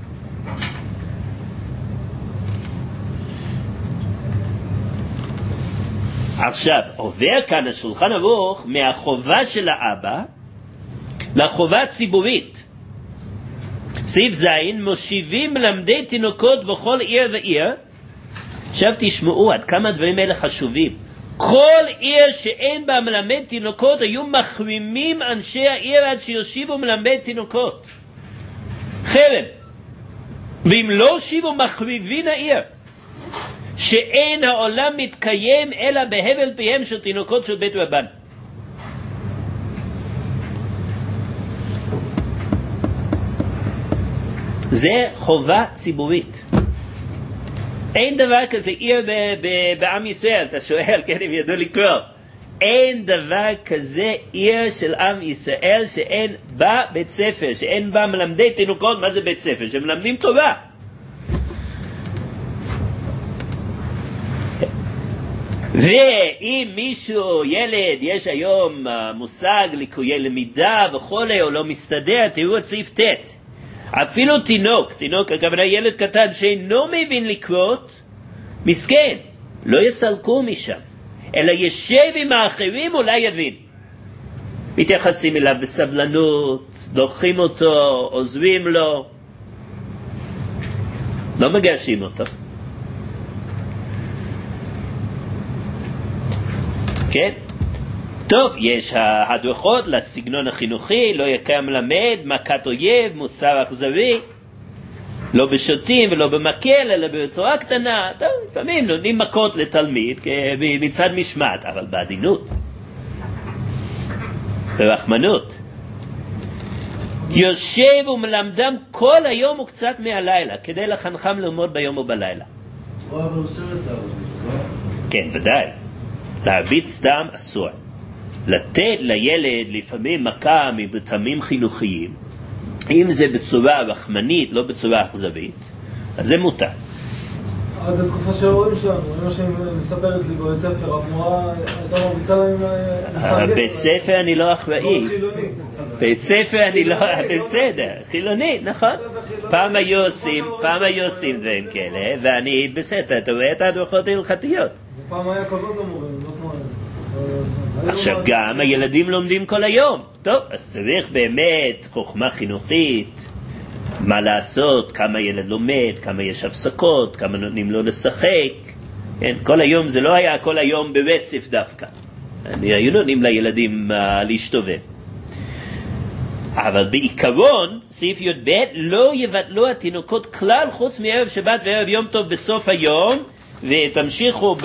עכשיו, עובר כאן השולחן ערוך מהחובה של האבא לחובה הציבורית. סעיף זין, מושיבים מלמדי תינוקות בכל עיר ועיר. עכשיו תשמעו עד כמה הדברים האלה חשובים. כל עיר שאין בה מלמד תינוקות היו מחרימים אנשי העיר עד שיושיבו מלמד תינוקות. חרם. ואם לא הושיבו מחריבין העיר, שאין העולם מתקיים אלא בהבל פיהם של תינוקות של בית רבן. זה חובה ציבורית. אין דבר כזה עיר בעם ישראל. אתה שואל, כן, אם ידעו לקרוא. אין דבר כזה עיר של עם ישראל שאין בה בית ספר, שאין בה מלמדי תינוקות. מה זה בית ספר? שמלמדים תורה. ואם מישהו, ילד, יש היום מושג ליקויי למידה וכולי, או לא מסתדר, תראו את סעיף ט'. אפילו תינוק, הכוונה ילד קטן שאינו מבין לקרות, מסכן, לא יסלקו משם, אלא ישב עם האחרים, אולי יבין. מתייחסים אליו בסבלנות, לוקחים אותו, עוזבים לו, לא מגרשים אותו. כן? טוב, יש הדרכות לסגנון החינוכי, לא יקר מלמד, מכת אויב, מוסר אכזרי, לא בשוטים ולא במקל, אלא בצורה קטנה. טוב, לפעמים נותנים מכות לתלמיד מצד משמעת, אבל בעדינות, ברחמנות. יושב ומלמדם כל היום וקצת מהלילה, כדי לחנכם ללמוד ביום ובלילה. אבל הוא סרט מצווה? כן, ודאי. להרביץ סתם אסור. לתת לילד לפעמים מכה מבטעמים חינוכיים, אם זה בצורה רחמנית, לא בצורה אכזרית, אז זה מותר. אז התקופה שההורים שלנו, אמא שמספרת לי בבית ספר, המורה הייתה מרביצה להם... בית ספר אני לא אחראי. בית ספר אני לא... בסדר, חילוני, נכון. פעם היו עושים דברים כאלה, ואני בסדר, אתה רואה את ההדרכות ההלכתיות. פעם היה כבוד למורים, לא כמו... עכשיו גם הילדים לומדים כל היום. טוב, אז צריך באמת חוכמה חינוכית, מה לעשות, כמה ילד לומד, כמה יש הפסקות, כמה נותנים לו לשחק. כן? כל היום, זה לא היה כל היום ברצף דווקא. היו נותנים לילדים להשתובב. אבל בעיקרון, סעיף י"ב, לא יבטלו התינוקות כלל חוץ מערב שבת וערב יום טוב בסוף היום, ותמשיכו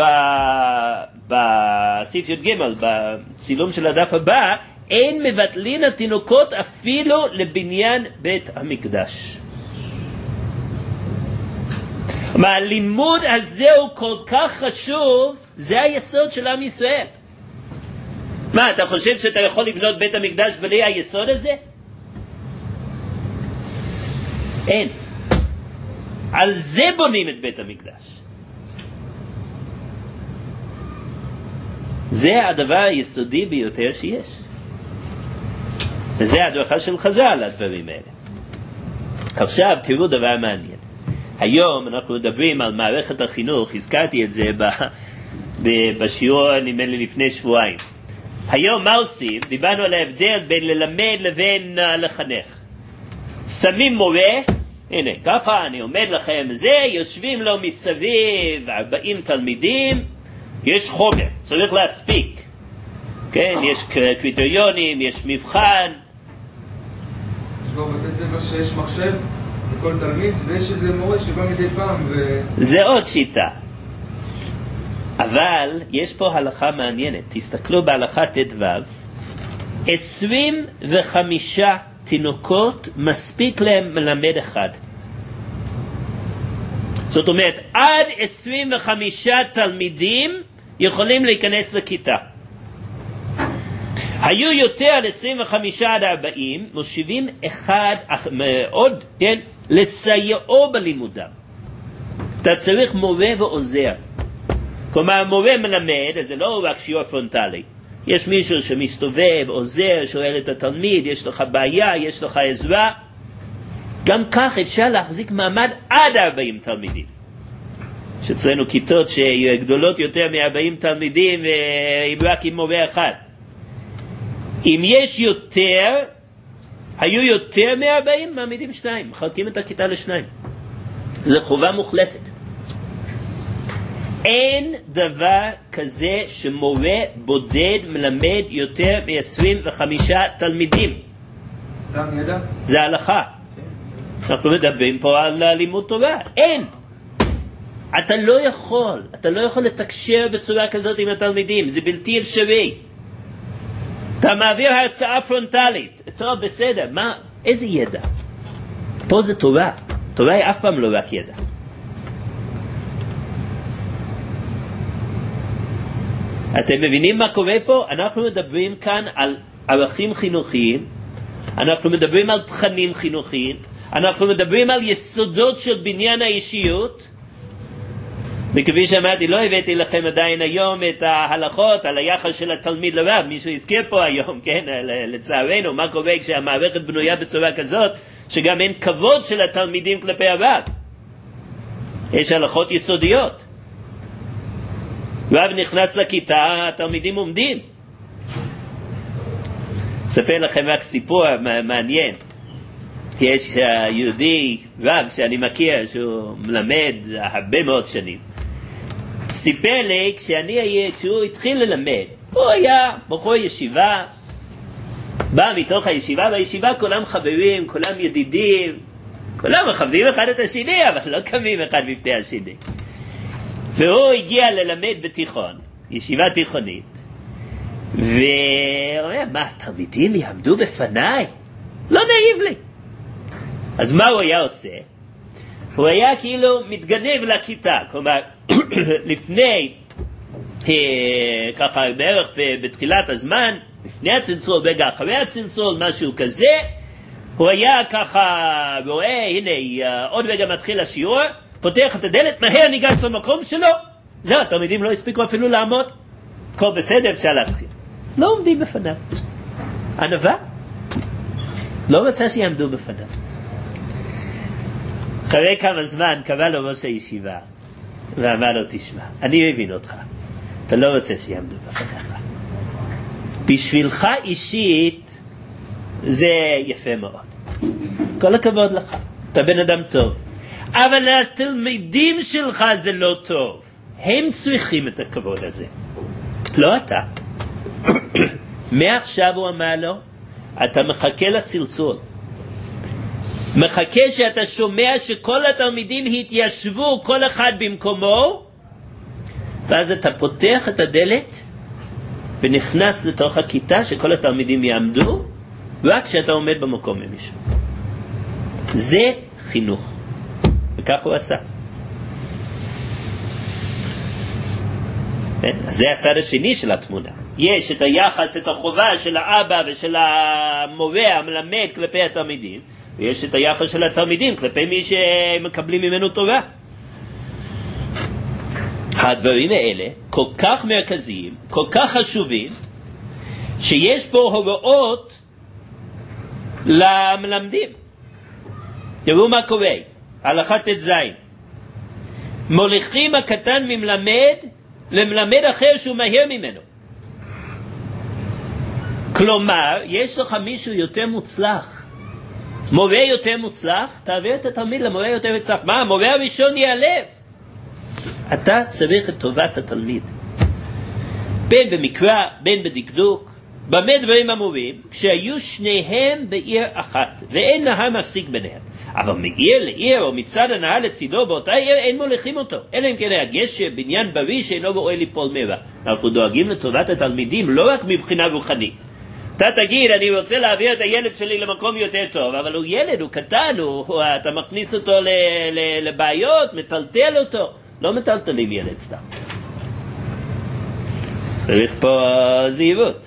בסעיף י"ג, בצילום של הדף הבא, אין מבטלין התינוקות אפילו לבניין בית המקדש. הלימוד הזה הוא כל כך חשוב, זה היסוד של עם ישראל. מה, אתה חושב שאתה יכול לבנות בית המקדש בלי היסוד הזה? אין. על זה בונים את בית המקדש. זה הדבר היסודי ביותר שיש. וזה הדרכה של חז"ל, הדברים האלה. עכשיו תראו דבר מעניין. היום אנחנו מדברים על מערכת החינוך, הזכרתי את זה בשיעור נדמה לי לפני שבועיים. היום מה עושים? דיברנו על ההבדל בין ללמד לבין לחנך. שמים מורה, הנה ככה אני עומד לכם זה, יושבים לו מסביב 40 תלמידים, יש חומר, צריך להספיק. כן, יש קריטריונים, יש מבחן. יש בו בתי ספר שיש מחשב לכל תלמיד, ויש איזה מורה שבא מדי פעם זה עוד שיטה. אבל יש פה הלכה מעניינת. תסתכלו בהלכה ט"ו. 25 תינוקות מספיק להם מלמד אחד. זאת אומרת, עד 25 תלמידים יכולים להיכנס לכיתה. היו יותר על 25 עד 40, מושיבים אחד עוד, כן, לסייעו בלימודם. אתה צריך מורה ועוזר. כלומר, מורה מלמד, אז זה לא רק שיעור פרונטלי. יש מישהו שמסתובב, עוזר, שואל את התלמיד, יש לך בעיה, יש לך עזרה. גם כך אפשר להחזיק מעמד עד 40 תלמידים. שאצלנו כיתות שגדולות יותר מ-40 תלמידים, רק עם מורה אחד. אם יש יותר, היו יותר מ-40, מעמידים 2, מחלקים את הכיתה ל2. זו חובה מוחלטת. אין דבר כזה שמורה בודד מלמד יותר מ-25 תלמידים. זה ההלכה. אנחנו מדברים פה על לימוד תורה. אין. אתה לא יכול לתקשר בצורה כזאת עם התלמידים. זה בלתי אפשרי. אתה מעביר הרצאה פרונטלית. טוב, בסדר. מה? איזה ידע? פה זה תורה. תורה היא אף פעם לא רק ידע. אתם מבינים מה קורה פה? אנחנו מדברים כאן על ערכים חינוכיים, אנחנו מדברים על תכנים חינוכיים, אנחנו מדברים על יסודות של בניין האישיות, וכפי שאמרתי, לא הבאתי לכם עדיין היום את ההלכות על היחס של התלמיד לרב, מישהו הזכיר פה היום, כן, לצערנו, מה קורה כשהמערכת בנויה בצורה כזאת, שגם אין כבוד של התלמידים כלפי הרב. יש הלכות יסודיות. רב נכנס לכיתה, התלמידים עומדים. אספר לכם רק סיפור מעניין. יש יהודי רב שאני מכיר, שהוא מלמד הרבה מאוד שנים. סיפר לי, כשהוא התחיל ללמד, הוא היה בחור ישיבה, בא מתוך הישיבה, בישיבה כולם חברים, כולם ידידים, כולם מכבדים אחד את השני, אבל לא קמים אחד בפני השני. והוא הגיע ללמד בתיכון, ישיבה תיכונית, והוא אומר, מה, תלמידים יעמדו בפניי? לא נעים לי. אז מה הוא היה עושה? הוא היה כאילו מתגנב לכיתה, כלומר, לפני, ככה בערך בתחילת הזמן, לפני הצלצול, רגע אחרי הצלצול, משהו כזה, הוא היה ככה רואה, הנה, עוד רגע מתחיל השיעור, פותח את הדלת, מהר ניגש למקום שלו, זהו, התלמידים לא הספיקו אפילו לעמוד, הכל בסדר, אפשר להתחיל. לא עומדים בפניו. ענווה לא רצה שיעמדו בפניו. אחרי כמה זמן קבע לו ראש הישיבה, ואמר לו, תשמע, אני מבין אותך, אתה לא רוצה שיעמדו בפניך. בשבילך אישית, זה יפה מאוד. כל הכבוד לך, אתה בן אדם טוב. אבל התלמידים שלך זה לא טוב. הם צריכים את הכבוד הזה. לא אתה. מעכשיו הוא אמר לו, אתה מחכה לצלצול. מחכה שאתה שומע שכל התלמידים התיישבו, כל אחד במקומו, ואז אתה פותח את הדלת, ונכנס לתוך הכיתה שכל התלמידים יעמדו, רק כשאתה עומד במקום ממישהו. זה חינוך. וכך הוא עשה. אז זה הצד השני של התמונה. יש את היחס, את החובה של האבא ושל המורה המלמד כלפי התלמידים, ויש את היחס של התלמידים כלפי מי שמקבלים ממנו תורה. הדברים האלה כל כך מרכזיים, כל כך חשובים, שיש פה הוראות למלמדים. תראו מה קורה. הלכה ט"ז. מוליכים הקטן ממלמד למלמד אחר שהוא מהר ממנו. כלומר, יש לך מישהו יותר מוצלח, מורה יותר מוצלח, תעביר את התלמיד למורה יותר מוצלח. מה? המורה הראשון ייעלב. אתה צריך את טובת התלמיד, בין במקרא, בין בדקדוק. במה דברים אמורים? כשהיו שניהם בעיר אחת ואין נהר מפסיק ביניהם. אבל מעיר לעיר או מצד הנהר לצידו באותה עיר אין מוליכים אותו, אלא אם כן הגשר בניין בריא שאינו ראוי ליפול מרע. אנחנו דואגים לטובת התלמידים לא רק מבחינה רוחנית. אתה תגיד, אני רוצה להעביר את הילד שלי למקום יותר טוב, אבל הוא ילד, הוא קטן, אתה מכניס אותו לבעיות, מטלטל אותו. לא מטלטלים ילד סתם. צריך פה זהירות.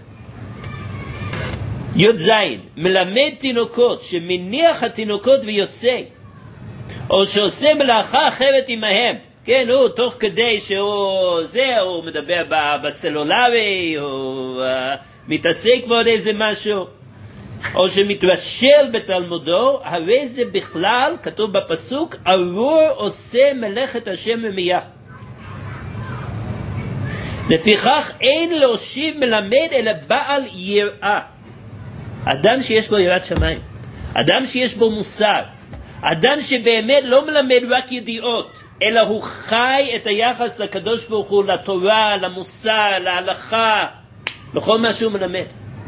י"ז, מלמד תינוקות שמניח התינוקות ויוצא, או שעושה מלאכה אחרת עמהם. כן, הוא תוך כדי הוא מדבר בסלולרי, הוא מתעסק בעוד איזה משהו, או שמתרשל בתלמודו, הרי זה בכלל, כתוב בפסוק, ארור עושה מלאכת השם רמייה. לפיכך אין להושיב מלמד אלא בעל יראה. אדם שיש בו יראת שמיים, אדם שיש בו מוסר, אדם שבאמת לא מלמד רק ידיעות, אלא הוא חי את היחס לקדוש ברוך הוא, לתורה, למוסר, להלכה, בכל מה שהוא מלמד.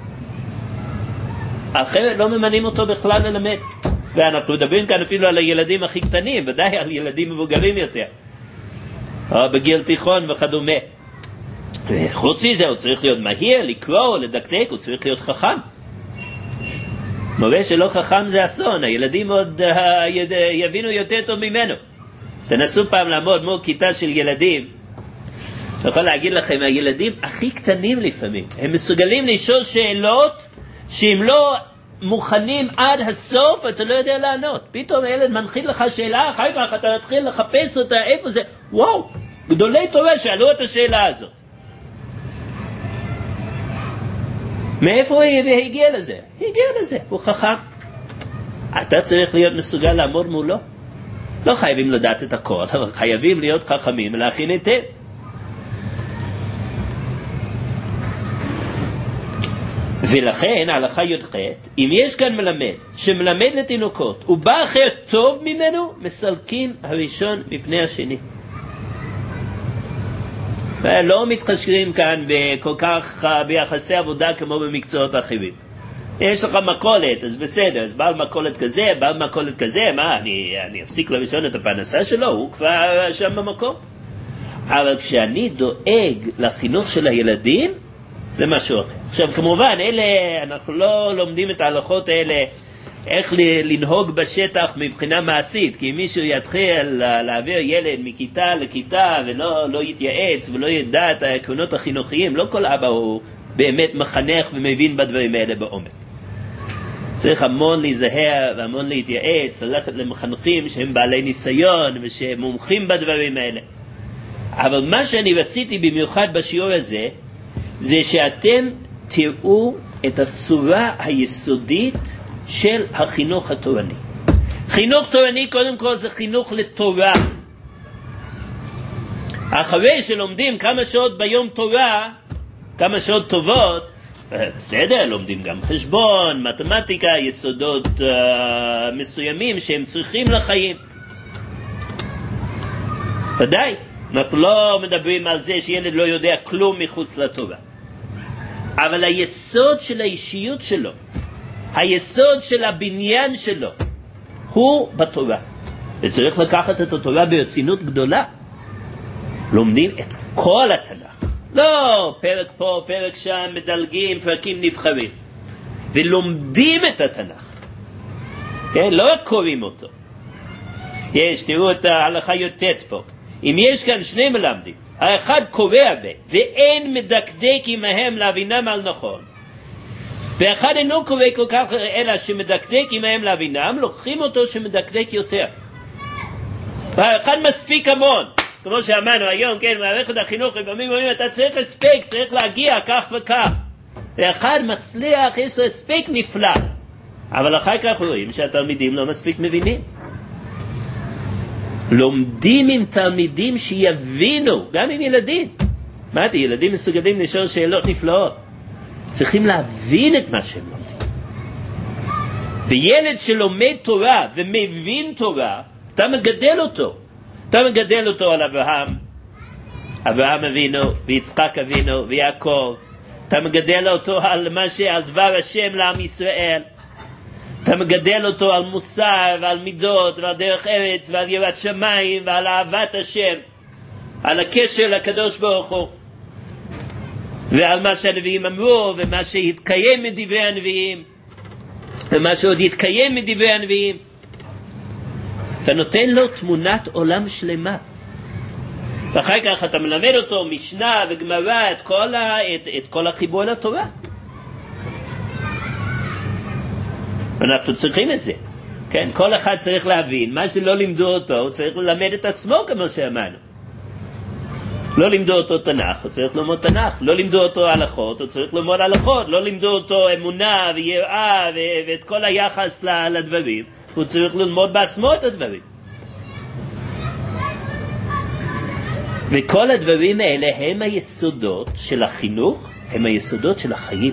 אחרת לא ממנים אותו בכלל ללמד. ואנחנו מדברים כאן אפילו על הילדים הכי קטנים, ודאי על ילדים מבוגרים יותר, או בגיל תיכון וכדומה. וחוץ מזה הוא צריך להיות מהיר, לקרוא, לדקדק, הוא צריך להיות חכם. מורה שלא חכם זה אסון, הילדים עוד יבינו יותר טוב ממנו. תנסו פעם לעמוד מול כיתה של ילדים, אני יכול להגיד לכם, הילדים הכי קטנים לפעמים, הם מסוגלים לשאול שאלות שאם לא מוכנים עד הסוף אתה לא יודע לענות. פתאום הילד מנחיל לך שאלה, אחר כך אתה תתחיל לחפש אותה, איפה זה, וואו, גדולי תורה שאלו את השאלה הזאת. מאיפה הוא הגיע לזה? הגיע לזה, הוא חכם. אתה צריך להיות מסוגל לעמוד מולו. לא חייבים לדעת את הכל, אבל חייבים להיות חכמים ולהכין היטב. ולכן ההלכה י"ח, אם יש כאן מלמד שמלמד לתינוקות ובא אחר טוב ממנו, מסלקים הראשון מפני השני. לא מתחשבים כאן כל כך ביחסי עבודה כמו במקצועות אחרים. יש לך מקולת, אז בסדר, אז בעל מקולת כזה, בעל מקולת כזה, מה, אני אפסיק לראשון את הפרנסה שלו, הוא כבר שם במקום. אבל כשאני דואג לחינוך של הילדים, זה משהו אחר. עכשיו כמובן, אנחנו לא לומדים את ההלכות האלה, איך לנהוג בשטח מבחינה מעשית, כי אם מישהו יתחיל להעביר ילד מכיתה לכיתה ולא יתייעץ ולא ידע את העקרונות החינוכיים, לא כל אבא הוא באמת מחנך ומבין בדברים האלה בעומק. צריך המון להיזהר והמון להתייעץ, ללכת למחנכים שהם בעלי ניסיון ושהם מומחים בדברים האלה. אבל מה שאני רציתי במיוחד בשיעור הזה, זה שאתם תראו את הצורה היסודית של החינוך התורני. חינוך תורני קודם כל זה חינוך לתורה. אחרי שלומדים כמה שעות ביום תורה, כמה שעות טובות, בסדר, לומדים גם חשבון, מתמטיקה, יסודות מסוימים שהם צריכים לחיים. ודאי, אנחנו לא מדברים על זה שילד לא יודע כלום מחוץ לתורה. אבל היסוד של האישיות שלו, היסוד של הבניין שלו, הוא בתורה. וצריך לקחת את התורה ברצינות גדולה. לומדים את כל התנ"ך. לא, פרק פה, פרק שם, מדלגים, פרקים נבחרים. ולומדים את התנ"ך. כן? לא רק קוראים אותו. תראו את ההלכה י"ט פה. אם יש כאן שני מלמדים, האחד קורא הרבה, ואין מדקדק עמהם להבינם על נכון. ואחד אינו קורא כל כך, אלא שמדקדק עמהם להבינם, לוקחים אותו שמדקדק יותר. והאחד מספיק המון. כמו שאמרנו היום, כן, מערכת החינוך, לפעמים אומרים, אתה צריך הספק, צריך להגיע כך וכך. ואחד מצליח, יש לו הספק נפלא. אבל אחר כך רואים שהתלמידים לא מספיק מבינים. לומדים עם תלמידים שיבינו, גם עם ילדים. אמרתי, ילדים מסוגלים לשאול שאלות נפלאות. צריכים להבין את מה שהם לומדים. וילד שלומד תורה ומבין תורה, אתה מגדל אותו. אתה מגדל אותו על אברהם אבינו, ויצחק אבינו, ויעקב. אתה מגדל אותו על דבר השם לעם ישראל. אתה מגדל אותו על מוסר ועל מידות ועל דרך ארץ ועל יראת שמיים ועל אהבת השם, על הקשר לקדוש ברוך הוא, ועל מה שהנביאים אמרו ומה שהתקיים מדברי הנביאים ומה שעוד יתקיים מדברי הנביאים. אתה נותן לו תמונת עולם שלמה, ואחר כך אתה מלמד אותו משנה וגמרא, את כל החיבור לתורה. אנחנו צריכים את זה, כן? כל אחד צריך להבין מה שלא לימדו אותו, הוא צריך ללמד את עצמו, כמו שאמרנו. לא לימדו אותו תנ"ך, הוא צריך ללמוד תנ"ך. לא לימדו אותו הלכות, הוא צריך ללמוד הלכות. לא לימדו אותו אמונה ויראה ואת כל היחס לדברים, הוא צריך ללמוד בעצמו את הדברים. וכל הדברים האלה הם היסודות של החינוך, הם היסודות של החיים,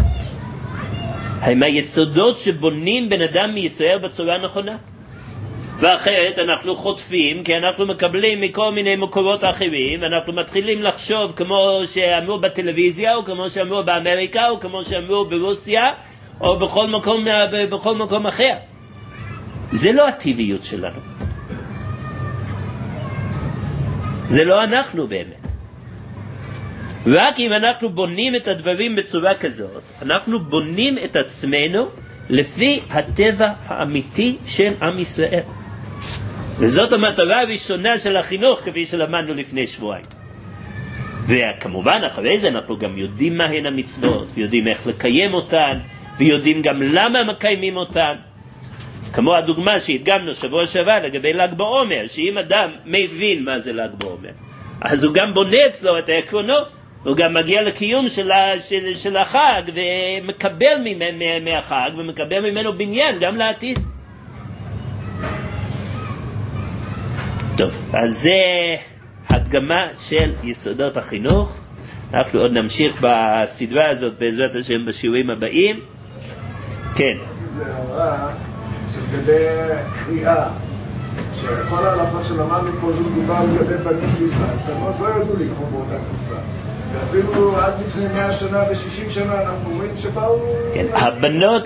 הם היסודות שבונים בן אדם מישראל בצורה נכונה. ואחרת אנחנו חוטפים, כי אנחנו מקבלים מכל מיני מקורות אחרים, ואנחנו מתחילים לחשוב כמו שאמרו בטלוויזיה, או כמו שאמרו באמריקה, או כמו שאמרו ברוסיה, או בכל מקום אחר. זה לא הטבעיות שלנו, זה לא אנחנו באמת. רק אם אנחנו בונים את הדברים בצורה כזאת, אנחנו בונים את עצמנו לפי הטבע האמיתי של עם ישראל. וזאת המטרה הראשונה של החינוך, כפי שלמדנו לפני שבועיים. וכמובן אחרי זה אנחנו גם יודעים מהן המצוות, ויודעים איך לקיים אותן, ויודעים גם למה מקיימים אותן. כמו הדוגמה שהדגמנו שבוע שעבר לגבי ל"ג בעומר, שאם אדם מבין מה זה ל"ג בעומר, אז הוא גם בונה אצלו את העקרונות, הוא גם מגיע לקיום של החג, ומקבל מהחג, ומקבל ממנו בניין גם לעתיד. טוב, אז זה הדגמה של יסודות החינוך. אנחנו עוד נמשיך בסדרה הזאת בעזרת השם בשיעורים הבאים. כן. זה הרע שלגבי קריאה, שכל ההלכות שלמדנו פה זה מדובר לגבי בנים בלבד, תלמוד לא ידעו לקרוא באותה תקופה. ואפילו עד לפני 100 שנה ו60 שנה אנחנו רואים שבאו... כן, הבנות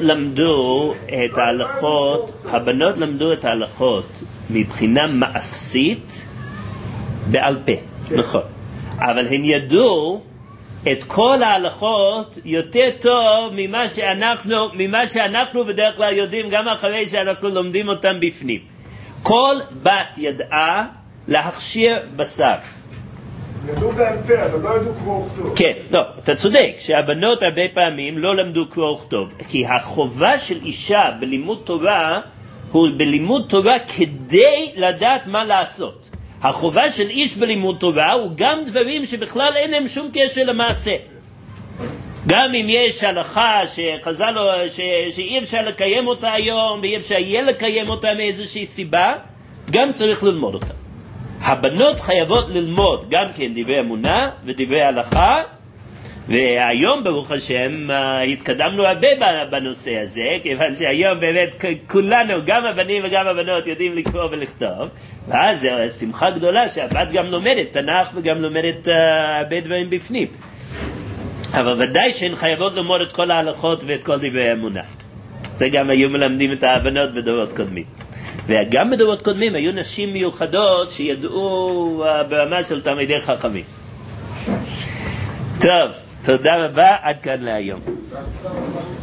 למדו את ההלכות מבחינה מעשית בעל פה, נכון. אבל הן ידעו את כל ההלכות יותר טוב ממה שאנחנו בדרך כלל יודעים, גם אחרי שאנחנו לומדים אותם בפנים. כל בת ידעה להכשיר בשר. ידעו בעל פה, אבל לא ידעו קרוא וכתוב. כן, לא, אתה צודק, שהבנות הרבה פעמים לא למדו קרוא וכתוב, כי החובה של אישה בלימוד תורה, הוא בלימוד תורה כדי לדעת מה לעשות. החובה של איש בלימוד תורה הוא גם דברים שבכלל אין להם שום קשר למעשה. גם אם יש הלכה שחז"ל שאי אפשר לקיים אותה היום, ואי אפשר יהיה לקיים אותה מאיזושהי סיבה, גם צריך ללמוד אותה. הבנות חייבות ללמוד גם כן דברי אמונה ודברי הלכה, והיום ברוך השם התקדמנו הרבה בנושא הזה, כיוון שהיום באמת כולנו, גם הבנים וגם הבנות, יודעים לקרוא ולכתוב, ואז זו שמחה גדולה שהבת גם לומדת תנ"ך וגם לומדת הרבה דברים בפנים. אבל ודאי שהן חייבות ללמוד את כל ההלכות ואת כל דברי אמונה. זה גם היו מלמדים את הבנות בדורות קודמים. וגם בדורות קודמים היו נשים מיוחדות שידעו ברמה של תלמידי חכמים. טוב, תודה רבה, עד כאן להיום.